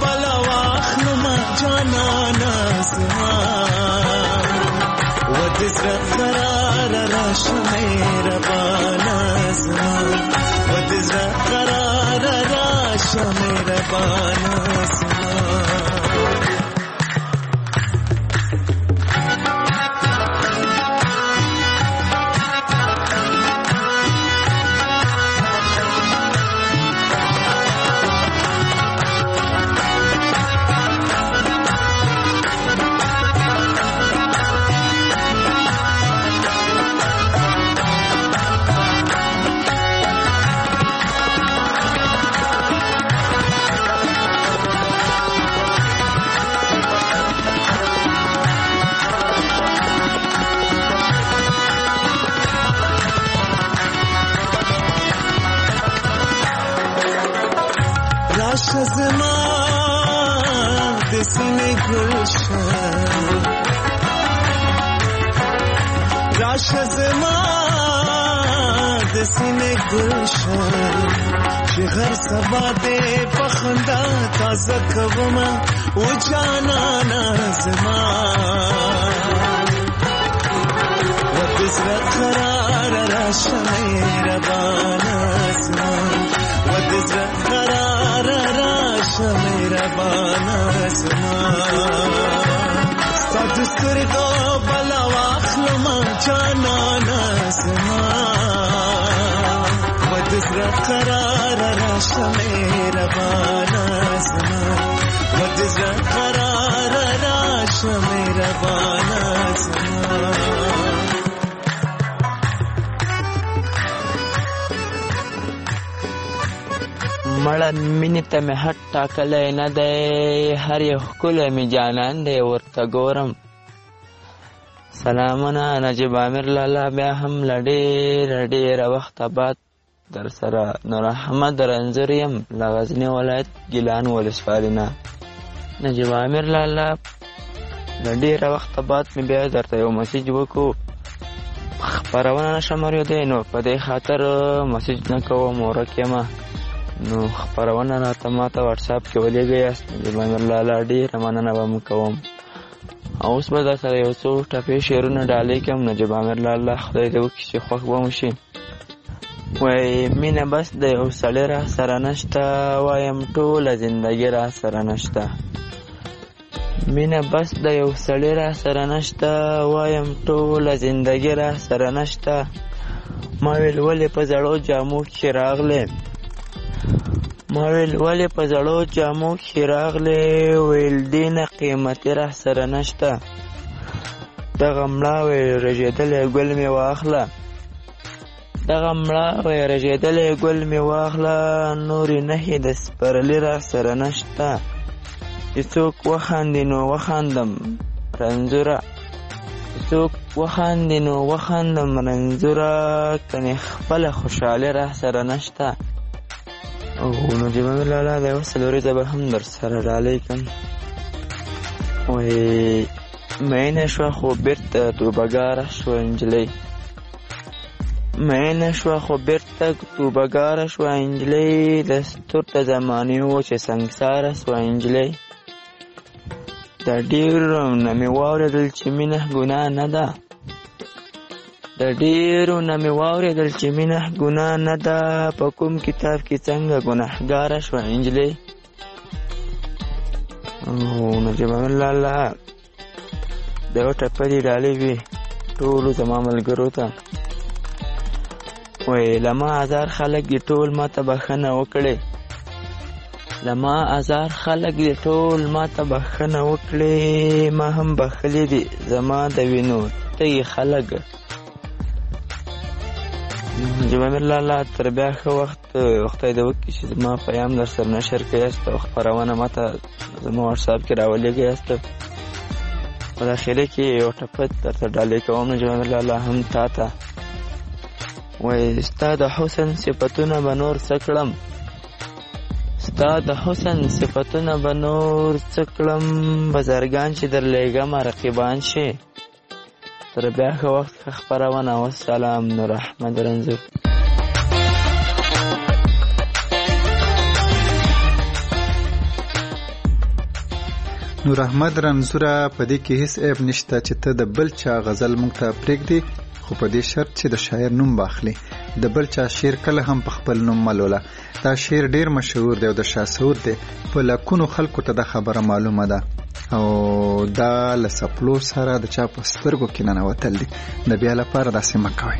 جانا نسما ودسر قرار راشه مهربانه زما ودسر قرار راشه مهربانه زما سینې گلشن راشه زما د سینې گلشن چې غر سبا دې په خندا تازه کومه او جانانا زما ودزړه قرار راشه مهربانه زما ودزړه قرار راشه مهربانه زما ستا د سترګو بلا واخلم جانانا زما ودزړه قرار راشه مهربانه زما ودزړه قرار راشه مهربانه زما مړه مینې ته مې حد ټاکلی نه دی هر یو ښکلی مې جانان دی ورته ګورم سلامونه نجیب عامر لالا بیا هم له ډېره وخته بعد در سره نور احمد رنځور یم له غزني ولایت ګیلان ولسوالۍ نه نجیب عامر لالا له ډېره وخته بعد مې بیا درته یو مسیج وکړو خپرونه نشم اورېدی نو په دې خاطر مسیج نه کوم ورک یمه نو خپرونه راته ماته واټساپ کې ولېږئ یاست نجیب عامر لالا ډېره مننه به م کوم اوس به در سره یو څو ټپې شعرونه ډالۍ کړم نجیب عامر لالا خدای دې وکړي چې خوښ به مو شي وایي مینه بس د یو سړی را سره نشته وایم ټوله زندګي را سره نشته مینه بس د یو سړی را سره نشته وایم ټوله زندګي را سره نشته ما ویل ولې په زړو جامو کې راغلی ما ویل ولې په زړو جامو کې راغلی ویل دې نه قیمتي را سره نشته دغه مړه ویل رژېدلی ګل مې واخله دغه مړه ویل رژېدلی ګل مې واخله نورې نښې د سپرلي را سره نشته چې څوک وخاندي نو وخاندم رنځوره چې څوک وخاندي نو وخاندم رنځوره کنې خپله خوشحالي را سره نشته او نجیب عامر لالا د یو څلوریزه به هم در سره ډالۍ کړم وایي مینه شوه خو بېرته توبهګاره شوه نجلۍ مینه شوه خو بېرته توبهګاره شوه نجلۍ دستور د زمانې و چې سنګساره شوه نجلۍ د ډېرو نه مې واورېدل چې مینه ګناه نه ده د ډېرو نه مې واورېدل چې مینه ګناه نه ده په کوم کتاب کې څنګه ګناهګاره شوه نجلۍ او نجیب عامر لالا د یو ټپه دې ډالۍ وي ټولو زما ملګرو ته وایي له ما ازار خلک دې ټول ما ته بښنه وکړې له ما ازار خلک دې ټول ما ته بښنه وکړې ما هم بښلې دي زما د وینو تږي خلک نجیب عامر لالا تر بیا ښه وخت خدای دې وکړي چې زما پیام در سره نشر کړئ او خپرونه ما ته زما واټساپ کې راولېږئ یاست په داخلي کې یو ټپه درته ډالۍ کوم نجیب عامر لالا هم تا ته وایي ستا د حسن صفتونه به نور څه کړم ستا د حسن صفتونه به نور څه کړم بزرګان چې درلېږمه رقیبان شي تر بیا ښه وخت ښه خپرونه والسلام نور احمد رنځور نور احمد رنځوره په دې کې هیڅ عیب نشته چې ته د بل چا غزل مونږ ته پرېږدې خو په دې شرط چې د شاعر نوم واخلي د بل چا شعر کله هم په خپل نوم ملوله دا شعر ډیر مشهور دی او د شاه سعود دی په لکونو خلکو ته دا خبره معلومه ده او دا له سپلو سره د چا په سترګو کې ننوتل دي د بیا لپاره داسې مه کوئ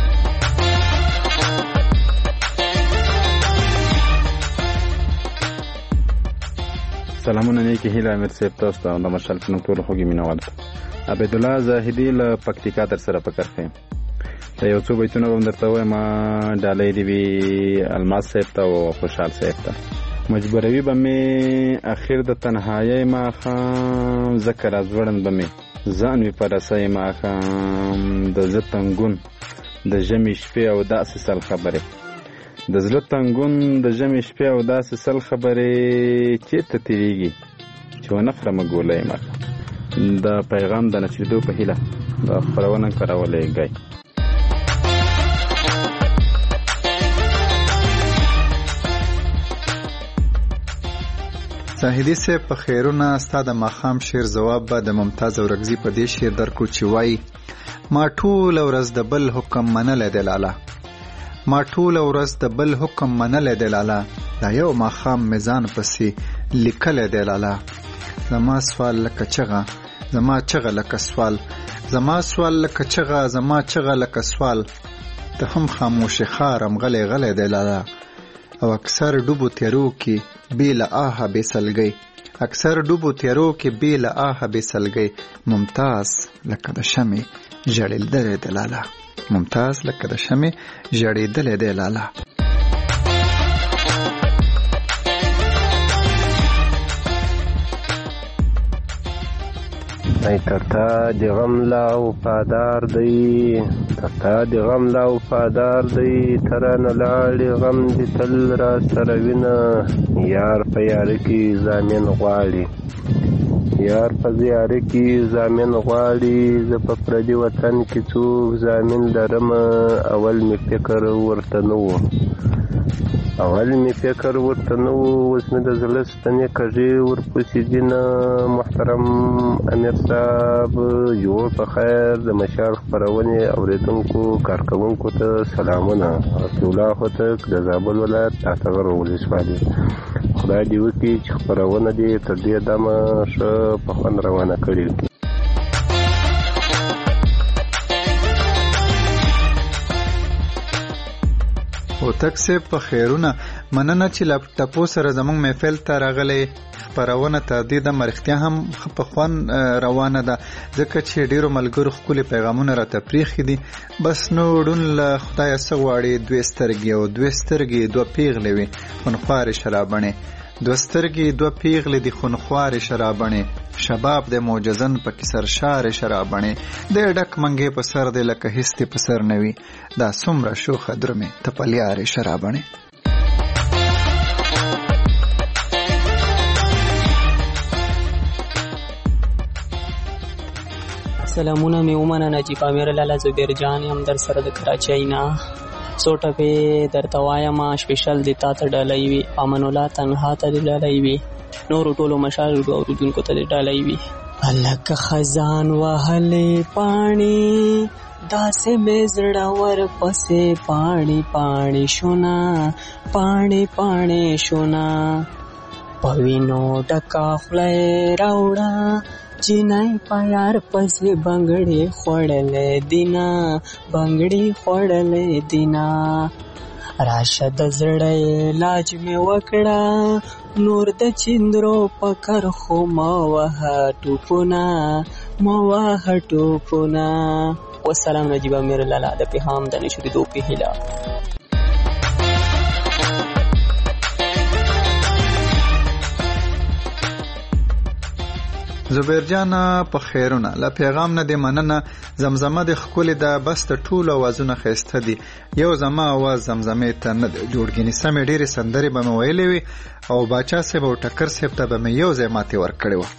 سلامونه نیکی هیله امیر صاحب تاسو ته د مشال په نوم ټولو خوږې مینوال عبید الله زاهدي له پکتیکا در سره په کرښه د یو څو بیتونه به هم درته وایم ډالۍ دې وي الماس صاحب ته او خوشحال صاحب ته مجبوروي به مې اخر د تنهایۍ ماښام ځکه راځوړند به مې ځان وي په رسۍ ماښام د زه تنګون د ژمي شپې او داسې سل خبرې د زړه تنګون د ژمي شپې او داسې سل خبرې چېرته تېرېږي چې چې ونه خرمه ګولۍ مه د پیغام د نشریدو په هیله دا خپرونه کراولیږئ. زاهدي صاحب په خیرونه ستا د ماښام شعر ځواب به د ممتاز اورکزي په دې شعر درکو چې وایي ما ټوله ورځ د بل حکم منلی دی لالا، ما ټوله ورځ د بل حکم منلی دی لالا، دا یو ماښام مې ځان پسې لیکلی دی لالا. زما سوال لکه چغه، زما چغه لکه سوال، زما سوال لکه چغه، زما چغه لکه سوال، ته هم خاموش خارم غلی غلی دی لالا. او اکثر ډوبو تیارو کې بې له آهه بې سلګۍ، اکثر ډوبو تیارو کې بې له آهه بې سلګۍ، ممتاز لکه د شمې ژړېدلی دی لالا، ممتاز لکه د شمې ژړېدلی دی لالا. ای ترتا د غم لا وفادار دی، ترتا د غم لا وفادار دی، ترانه لاړې غم دې تل را سره وینه، یار په یاره کې زامن غواړي، یار په زیاره کې زامن غواړي، زه په پردي وطن کې څوک زامن لرم، اول مې فکر ورته نه و، اول مې فکر ورته نه و، اوس مې د زړه ستنې کږې ورپسې دي نه. محترم امیر صاحب جوړ په خیر، د مشال خپرونې اورېدونکو کارکوونکو ته سلامونه. رسول هوتک د زابل ولایت تحتغر ولسوالي. خدای دې وکړي چې خپرونه دې تر دې دمه ښه په خوند روانه کړي. هوتک صاحب په خیرونه مننه چې ټپو سره زموږ محفل ته راغلی. خپرونه تر دې دمه رښتیا هم ښه په خوند روانه ده، ځکه چې ډېرو ملګرو ښکلي پیغامونه راته پرېښي دي. بس نو ډون له خدایه څه غواړي، دوې سترګې او دوې سترګې دوه پیغلې وي خونخوارې شرابڼې، دوه سترګې دوه پیغلې دي خونخوارې شرابڼې، شباب د معجزن پکې سرشارې شرابڼې، د ډک منګې په سر دی لکه هیڅ دې په سر نه وي، دا څومره شوخه درمې تپلیارې شرابڼې. سلامونه مې ومنه نجیب امیر لالا زبیر جان یم در سره د کراچۍ نه. څو ټپې درته وایم سپیشل د تا ته ډالۍ وي، امان الله تنها ته دې ډالۍ وي، نورو ټولو مشال اورېدونکو ته دې ډالۍ وي. هلکه خزان وهلې پاڼې داسې مې زړه ورپسې پاڼې پاڼې شونه، پاڼې پاڼې شونه، په وینو ډکه خوله یې راوړه، جینۍ په یار پسې بنګړې خوړلې دینا، بنګړې خوړلې دینا، راشه د زړه علاج مې وکړه، نور د چندرو په کرخو ما وهه ټوپونه، ما وهه ټوپونه. والسلام نجیب امیر لالا د پیغام د نشریدو په هیله. زبیر جان په خیرونه له پیغام نه دې مننه. زمزمه د ښکلې ده، بس د ټولو اوازونه ښایسته دي، یو زما اواز زمزمې ته نه دی جوړ. ګینې سمې ډېرې سندرې به مې ویلې وي او باچا صاحب او ټکر صاحب ته به مې یو ځای ماتې ورکړې وه.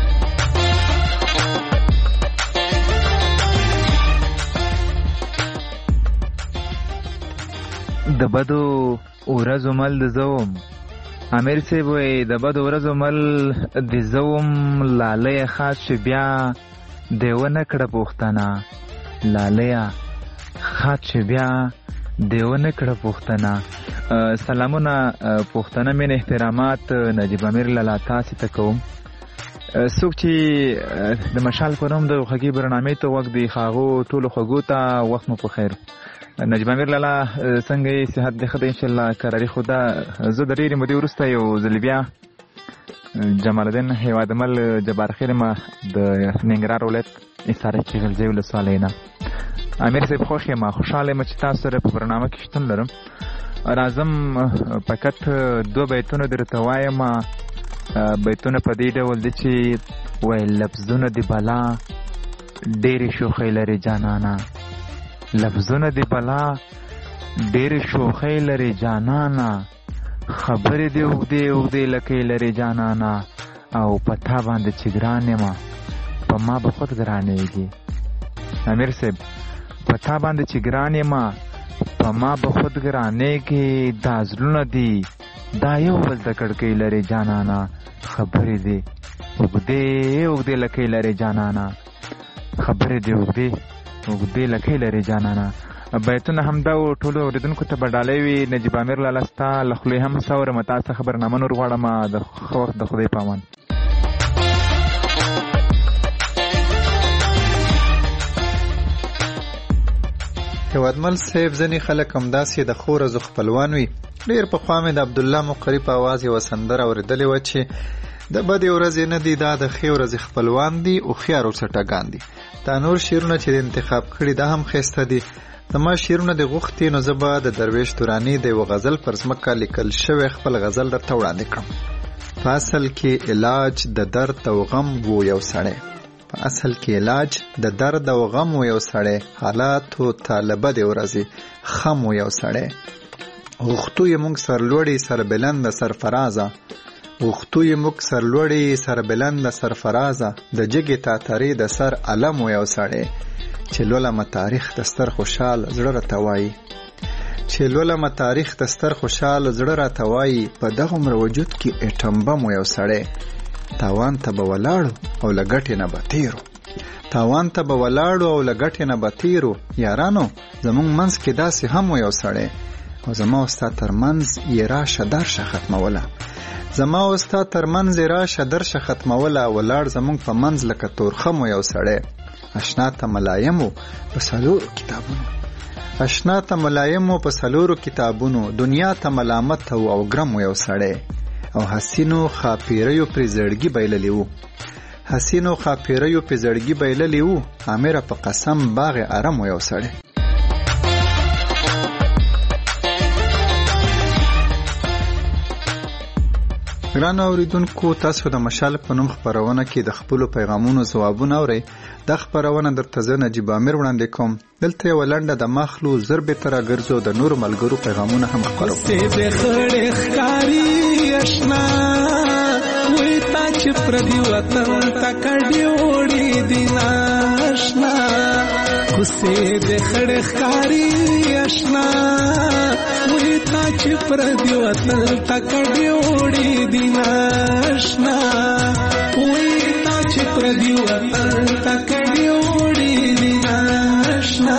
د بدو ورځو مل د زوم امیر صاحب وایي د بدو ورځو مل د زوم، لالیه خاص چې بیا دیوه نه کړه پوښتنه، لالیه خاص چې بیا دیوه نه کړه پوښتنه. سلامونه، پوښتنه مین احترامات نجیب امیر لالا تاسې ته کوم. څوک چې د مشال په نوم د خوږې برنامې ته وخت دی، هغو ټولو خوږو ته وخت مو په خیر. نجیب امیر لالا څنګه یې، صحت دې ښه دی انشاءالله کراري؟ خو دا زه د ډېرې مودې وروسته یو ځل بیا جمال الدین هیوادمل جبار خیر ما د ننګرهار ولایت حصارک کې غلزی ولسوالۍ نه. امیر صاحب خوښ یم، خوشحاله یم چې تاسو سره په برنامه کې شتون لرم. راځم فقط دوه بیتونه درته وایم. بیتونه په دې ډول دي چې وایي لفظونه د بلا ډېرې شوخۍ لري جانانه، لفظونه د بلا ډېرې شوخۍ لري جانانه، خبرې دې اوږدې اوږدې لکۍ لري جانانه، او په تا باندې چې ګران یم په ما به خود ګرانېږي. امیر صاحب په تا باندې چې ګران یم په ما به خود ګرانېږي. دا زړونه دي دا یو بل د کړکۍ لرې جانانا خبرې دي اوږدې اوږدې لکۍ لرې جانانا خبرې دي اوږدې اوږدې لکۍ لرې جانانا. بیتونه همدا و ټولو اورېدونکو ته به ډالۍ وي. نجیب امیر لالا ستا له خولې هم څه اورم تا څه خبرنامه نور غواړم. د ښه وخت د خدای په امان. هیوادمل صاحب ځینې خلک همداسې د ښو ورځو خپلوان وي. ډېر پخوا مې د عبدالله مقري په اواز یوه سندره اورېدلې وه چې د بدې ورځې نه دي دا د ښې ورځې خپلوان دي هوښیار او چټګان دي. دا نور شعرونه چې د انتخاب کړي دا هم ښایسته دي. زما شعرونه د غوښتي نو زه به د درویش توراني د یوه غزل پر ځمکه لیکل شوی خپل غزل درته وړاندې کړم. په اصل کې علاج د درد او غم و یو سړی په اصل کې علاج د درد او غم و یو سړی حالاتو طالبه د ورځې خم و یو سړی غوښتو یې موږ سرلوړي سربلنده سرفرازه غوښتو یې موږ سرلوړي سربلنده سرفرازه د جګې تاترې د سر علم و یو سړی چې لولمه تاریخ د ستر خوشحال زړه راته وایي چې لولمه تاریخ د ستر خوشحال زړه راته وایي په دغومره وجود کې اټم بم و یو سړی تاوان ته به ولاړو او له ګټې نه به تیرو تاوان ته به ولاړو او له ګټې نه به تیرو یارانو زمونږ منځ کې داسې هم و یو سړی او زما او ستا ترمنځ یې راشه درشه ختموله زما او ستا ترمنځ یې راشه درشه ختموله ولاړ زمونږ په منځ لکه تورخم و یو سړی اشنا ته ملایمو په څلورو کتابونو اشنا ته ملایمو په څلورو کتابونو دنیا ته ملامت او ګرم و یو سړی او حسینو خاپیریو پرې زړګي بایللی وو حسینو خاپیریو پرې زړګي بایللی وو امیر په قسم باغ ارم و یو سړی. ګران اوریدونکو تاسو د مشال په نوم خپرونه کې د خپلو پیغامونو ځوابونه اورئ. دا خپرونه درته زه نجیب امیر وړاندې کوم. دلته یوه لنډه د مخلو زر بېرته راګرځو د نورو ملګرو پیغامونه هم خپروو. اشنا وی تا چې پردي وطن ته کډې وړې دي ناشنا کوڅې د خړې ښکاري اشنا وی تا چې پردي وطن ته کډې وړې دي ناشنا وی تا چې پردي وطن ته کډې وړې دي ناشنا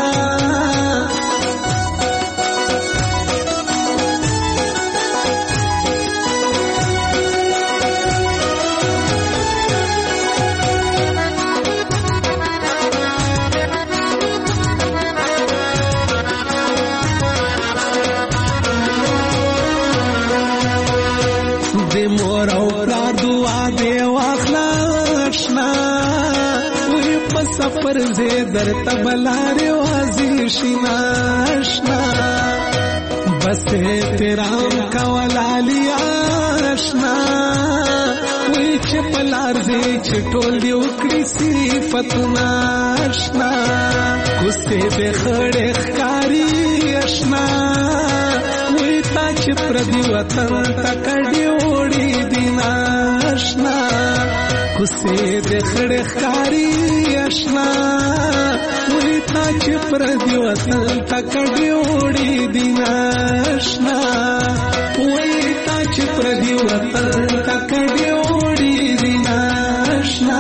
سفر زیدر تبلارے وازی شناشنا بس احترام کا ولالی آشنا وی چپلار زی چٹول دی اکڑی صفت ناشنا کسے بے خڑے خکاری اشنا وی تا چپر دی وطن تکڑی اوڑی دی ناشنا کسے دے خڑے خکاری اشنا وی تا چپر دی وطن تکڑی اوڑی دی ناشنا وی تا چپر دی وطن تکڑی اوڑی دی ناشنا.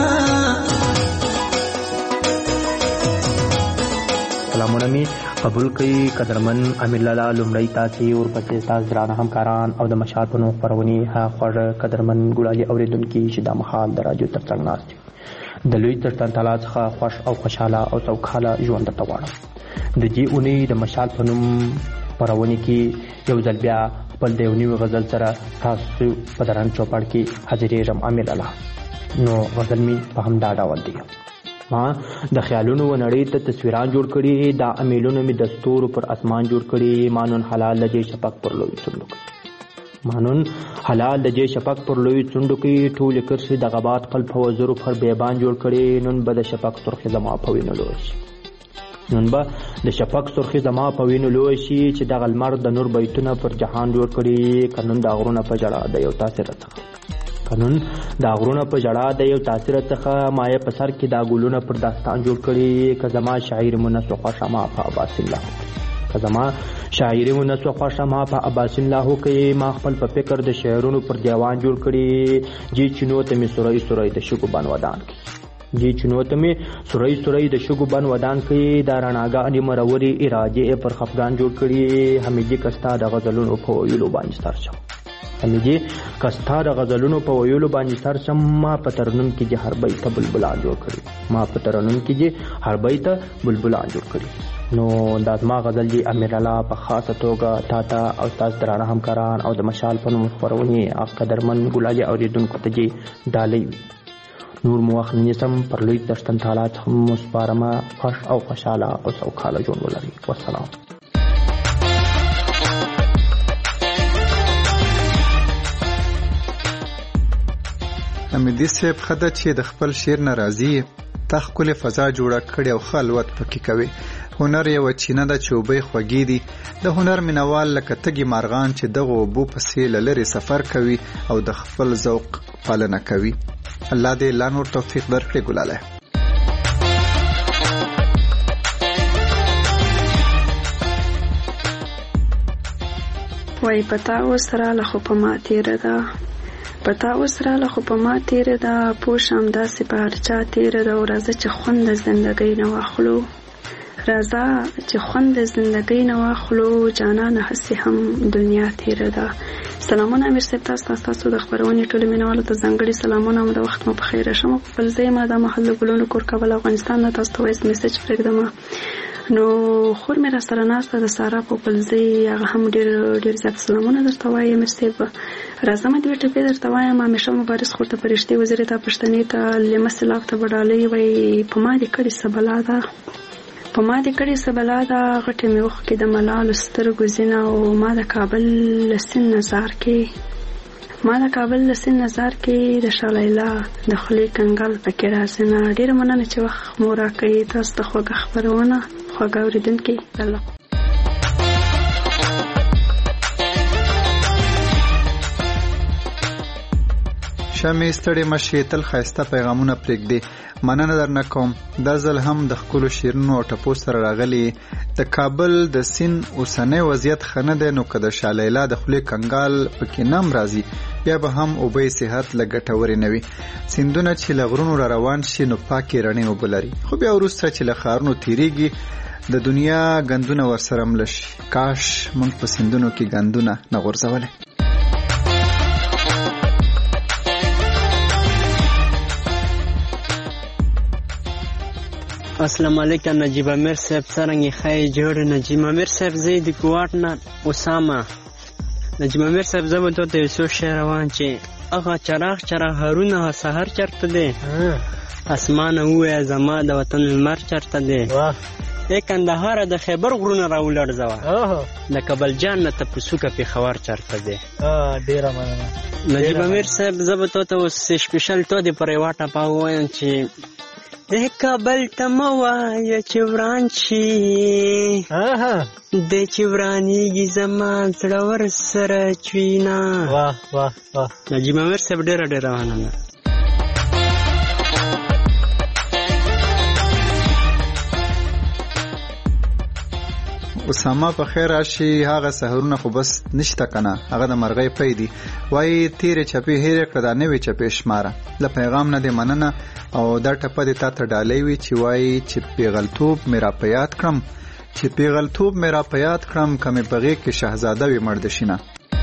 سلامونه می قبول کړئ قدرمن امیر لالا لومړی تاسې ورپسې ستاسو درانه همکاران او د مشال په نوم خپرونې خوږه قدرمن ګوړالي اورېدونکي چې دا مهال د راډیو تر څنګ ناست دي د لوی ترتن تعالی څخه خوښ او خوشحاله او سوکاله ژوند درته غواړم. د دې اونۍ د مشال په نوم خپرونې کې یو ځل بیا خپل د یو نوي غزل سره تاسو په درانه چوپړ کې حاضرېږم امیر لالا. نو غزل مې په همدا ډول دی. ما د خیالونو و نړۍ ته تصویران جوړ کړي دا امیلونو مې د ستورو پر اسمان جوړ کړي مانون حلال لجې شپک پر لوی څنډو کې مانون حلال لجې شپک پر لوی څنډو کې ټول کرسي د غبات قلب او زرو پر بیبان جوړ کړي نن به د شپک سرخي زما په وینو لوي نن به د شپک سرخي زما په وینو لوي شي چې د غلمر د نور بیتونه پر جهان جوړ کړي قانون د غرونه په جړه د یو تاسو راځه قانون دا غرونه په جړا د یو تاثیر څخه مایه په سر کې دا ګلونه پر داستان جوړ کړي که زما شاعر منصف خوښه ما په عباس الله که زما شاعر منصف خوښه ما په عباس الله کې ما خپل په فکر د شعرونو پر دیوان جوړ کړي جی چینو ته می سورای سورای د شګو بن ودان جی چینو ته می سورای سورای د شګو بن ودان کې دا رڼاګانې مروري اراده پر خفګان جوړ کړي همیږي کستا د غزلونو په ویلو باندې ستر شو همیږي کستا د غزلونو په ویلو باندې ستر شم ما په ترنم کې هر بیت بلبلان جوړ کړي ما په ترنم کې هر بیت بلبلان جوړ کړي نو دا زما غزل دی امیر الله په خاصه توګه تا او تاسو درانه همکاران او د مشال په نوم خپرونې قدرمن ګلالي اوریدونکو ته دې ډالۍ نور مو وخت نیسم پر لوی دشتن تعالی څخه مو سپارمه خوش او خوشاله او سوکاله ژوند ولرئ والسلام امیدي صاحب خدای چې د خپل شعر ناراضي تا خپل فضا جوړه کړې او خلوت پکې کوي هنر یو چینه د چوبې خوږی دي د هنر مینوال لکه تګي مارغان چې دغه وبو پسې لری سفر کوي او د خپل ذوق پالنه کوي الله دې لا نور توفیق درکړي ګلاله وای پتا وسره له خو په ما تیر ده پتا وسره له خو په ما تیر ده پوښم داسې په هرچا تیر ده او راځه چې خوند زندګۍ نه واخلو راځه چې خوند زندګۍ نه واخلو جانانه هسې هم دنیا تیر ده سلامونه امیر صاحب تاسو د خبرونې ټول مینوالو ته ځانګړي سلامونه د وخت مو په خیر شم په خپل ځای ما د محل ګلونو کور کابل افغانستان نه تاسو ته وایس میسج پرېږدم نو خور مې را سره ناسته د سارا په خپل ځای هغه هم ډېر زیات سلامونه درته وایي امیر صاحب راځم دوې ټپې درته وایم همیشه مبارز خور ته فرښتې وزیرې ته پښتنې ته لمه سلاف ته به ډالۍ وایي په ما دې کړې څه بلا ده په ما دې کړې څه بلا ده غټې مې اوښکې د ملالو سترګو ځینه او ما د کابل له سیند نظار کې د شاه لیلا د خولې کنګل پکې راځنه ډېره مننه چې وخت مو راکوي تاسو ته خوږه خپرونه خوږه اورېدونکي الله شمې ستړې مشي تل ښایسته پیغامونه پرېږدي مننه درنه کوم دا ځل هم د ښکلو شعرونو او ټپو سره راغلي د کابل د سیند اوسنی وضعیت ښه نه دی نو که د شاه لیلا د خولې کنګال پکې نم راځي بیا به هم اوبه صحت له ګټورې نه وي سیندونه چې له غرونو را روان شي نو پاکې رڼې اوبه لري خو بیا وروسته چې له ښارونو تېرېږي د دنیا ګندونه ورسره مله شي کاش موږ په سیندونو کې ګندونه نه غورځولی السلام علیکم نجیب امیر صاحب څرنګه خی جوړ نجیب امیر صاحب زه د کوټ نه اسامه نجیب امیر صاحب زه به ته یو څه شعر روان چې هغه چراغ هارونه سحر چرته دی اسمان وې زما د وطن لمر چرته دی واه کندهار د خیبر غرونه راولړځوه د کابل جان ته پسوکه په خبر چرته دی ډیره مننه نجیب امیر صاحب زه به ته اوس سپیشل تو دی پرې واټه پاوم چې د کابل تموای چې وران شي د چې ورانیږي زما زړه ور سره چوینا واه واه واه نجیب امیر صاحب ډېره مننه اسامه په خیر راشي هغه سحرونه خو بس نشته کنه هغه د مرغۍ پی دی وایي تیرې چپې هېرې کړه دا نوې چپې شماره له پیغام نه دې مننه او دا ټپه دې تا ته ډالۍ وي چې وایي چې پیغلتوب مې را په یاد کړم که مې په غېږ کې شهزاده وي مردشینه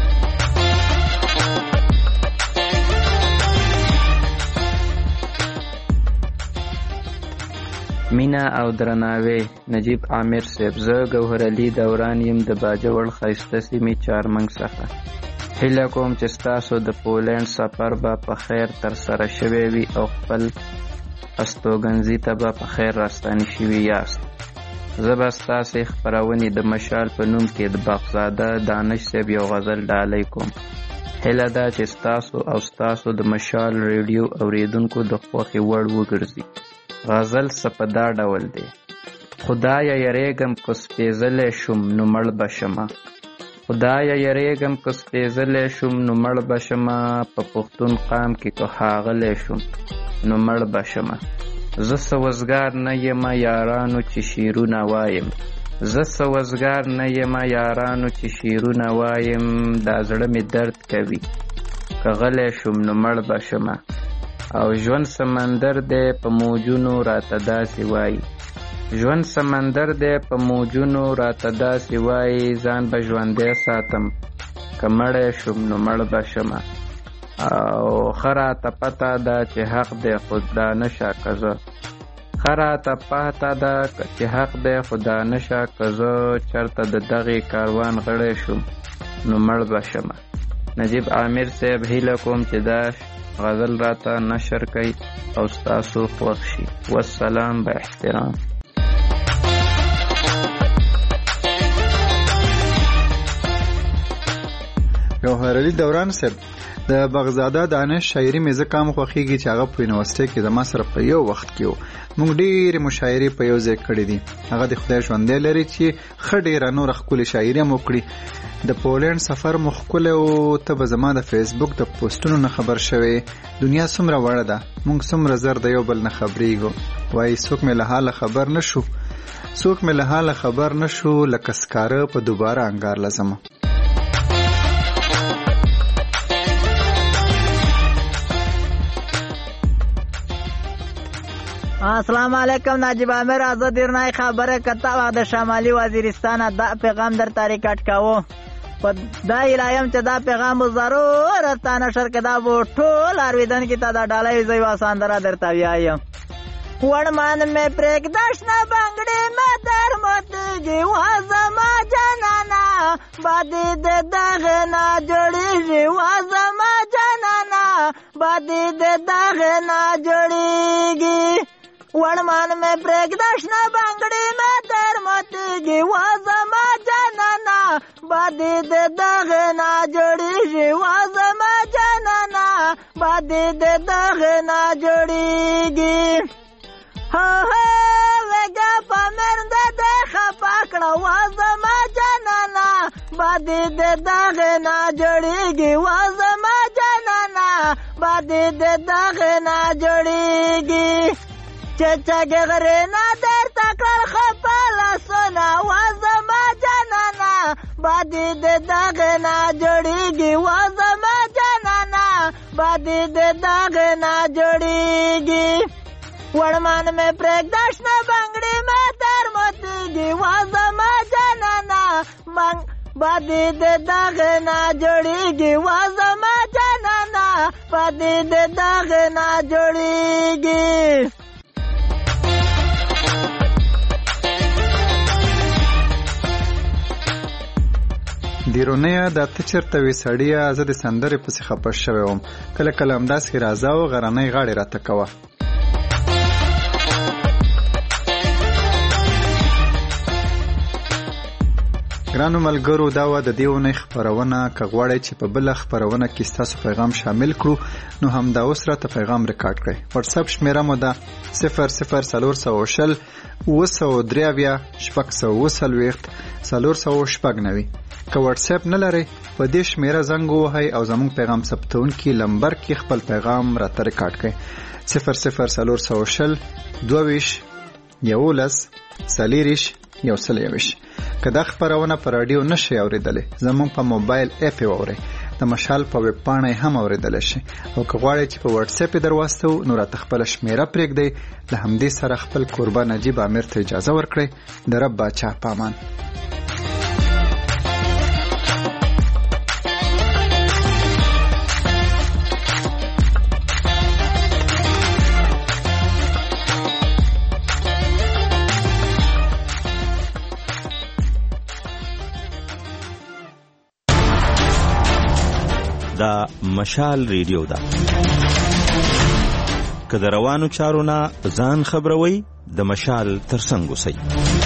مینا او درناوی نجیب عامر صاحب زه ګوهر علي دوران یم د باجوړ ښایسته سیمې چارمنګ څخه هیله کوم چې ستاسو د پولینډ سفر به په خیر ترسره شوی وي او خپل استوګنځي ته به په خیر راستانه شوي یاست زه به ستاسې خپرونې د مشال په نوم کې د بخزاده دانش صاحب یو غزل ډالۍ کوم هیله ده چې ستاسو د مشال ریډیو اوریدونکو د خوښې وړ وګرځي غزل سپدا ډول دی خدایا یریګم کو سپېزلی شم نو مړ به شمه خدایه یریږم که سپېڅلی شوم نو مړ به شمه په پښتون قام کې که ښاغلی شوم نو مړ به شمه زه سوزګار نه یمه یارانو چې شعرونه وایم زه سوزګار نه یمه یارانو چې شعرونه وایم دا زړه مې درد کوي که غلی شوم نو مړ به شمه او ژوند سمندر دی په موجونو راته داسې وایي ژوند سمندر دی په موجونو راته داسې وایي ځان به ژوندی ساتم که مړی شوم نو مړ به شمه او ښه راته پته ده چې حق دی خو دا نشه که زه ښه راته پته ده چې حق دی خو دا نشه که زه چېرته د دغې کاروان غړی شوم نو مړ به شمه. نجیب عامر صاحب هیله کوم چې دا غزل راته نشر کړئ او ستاسو خوښ شي. والسلام با احترام. ګوهرعلي دوران صاحب د بغزاده دانش شاعري مې ځکه هم خوښېږي چې هغه په یونیورسټۍ کې زما سره په یو وخت کې و. موږ ډېرې مشاعرې په یو ځای کړې دي. هغه د خدای ژوندی لري چې ښه ډېره نوره ښکلې شاعري هم وکړي. د پولینډ سفر مو ښکلی و. ته به زما د فیسبوک د پوسټونو نه خبر شوې. دنیا څومره وړه ده، موږ څومره زر د یو بل نه خبرېږو. وایي څوک مې له حاله خبر نه شو، څوک مې له حاله خبر نه شو، لکه سکاره په دوباره انګار لزمه. السلام علیکم ناجیب عامر. زه درنای خبره کته و د شمالي وزیرستان دا پیغام در ریکارډ کاوه. په دا الایم چې دا پیغام ضرور تا نشر کدا وو ټول ارویدن کی تا دا ډالای زوی واساندرا درتا ویایم. وړمان مې پرېګ دښنه بنگړې مې در متږي وازما جنانا بادي د دغه نه جوړېږي وازما جنانا بادي د دغه نه جوړېږي. وړمان مې پرېګ دښنه بنگړې مې در متږي وازما جنانا بادي د دغه نه جوړېږي وازما جنانا بادي د دغه نه جوړېږي. وګه پمرد د خپاکړه وازما جنانا بادي د دغه نه جوړېږي وازما جنانا بادي د دغه نه جوړېږي. چچګ غره نه در تکړه خپل سنا وازما جنانا بادي د دغه نه جوړېږي وازما جنانا بادي د دغه نه جوړېږي. وړمان مې پرېګ دښنه بنگړې مې در متږي وازما جنانا بادي د دغه نه جوړېږي وازما جنانا بادي د دغه نه جوړېږي. دیرونیه دا ته چېرته وې سړیه؟ زه د سندرې پسې خپه شوی وم. کله کله همداسې راځه او غرنۍ غاړې راته کوه. ګرانو ملګرو، دا وه د دې اونۍ خپرونه. که غواړئ چې په بله خپرونه کې ستاسو پیغام شامل کړو نو همدا اوس راته پیغام ریکارډ کړئ. واتساپ شمیره مو ده 00420 903 440 که واتساپ نه لرئ په دې شمیره زنګ ووهئ او زموږ پیغام ثبتونکي لمبر کې خپل پیغام راته ریکارډ کړئ. 00420 22 11 40 که دا خپرونه په راډیو نشئ اوریدلی زموږ په موبایل اپ یې واورئ. د مشال په ویب پاڼه یې هم اوریدلی شئ. او که غواړئ چې په واتساپ یې در واستوو نو راته خپله شمیره پرېږدئ. له همدې سره خپل کوربه نجیب عامر ته اجازه ورکړئ. د رب باچا په امان. دا مشال ریډیو ده. که د روانو چارو نه ځان خبروي د مشال ترڅنګ اوسئ.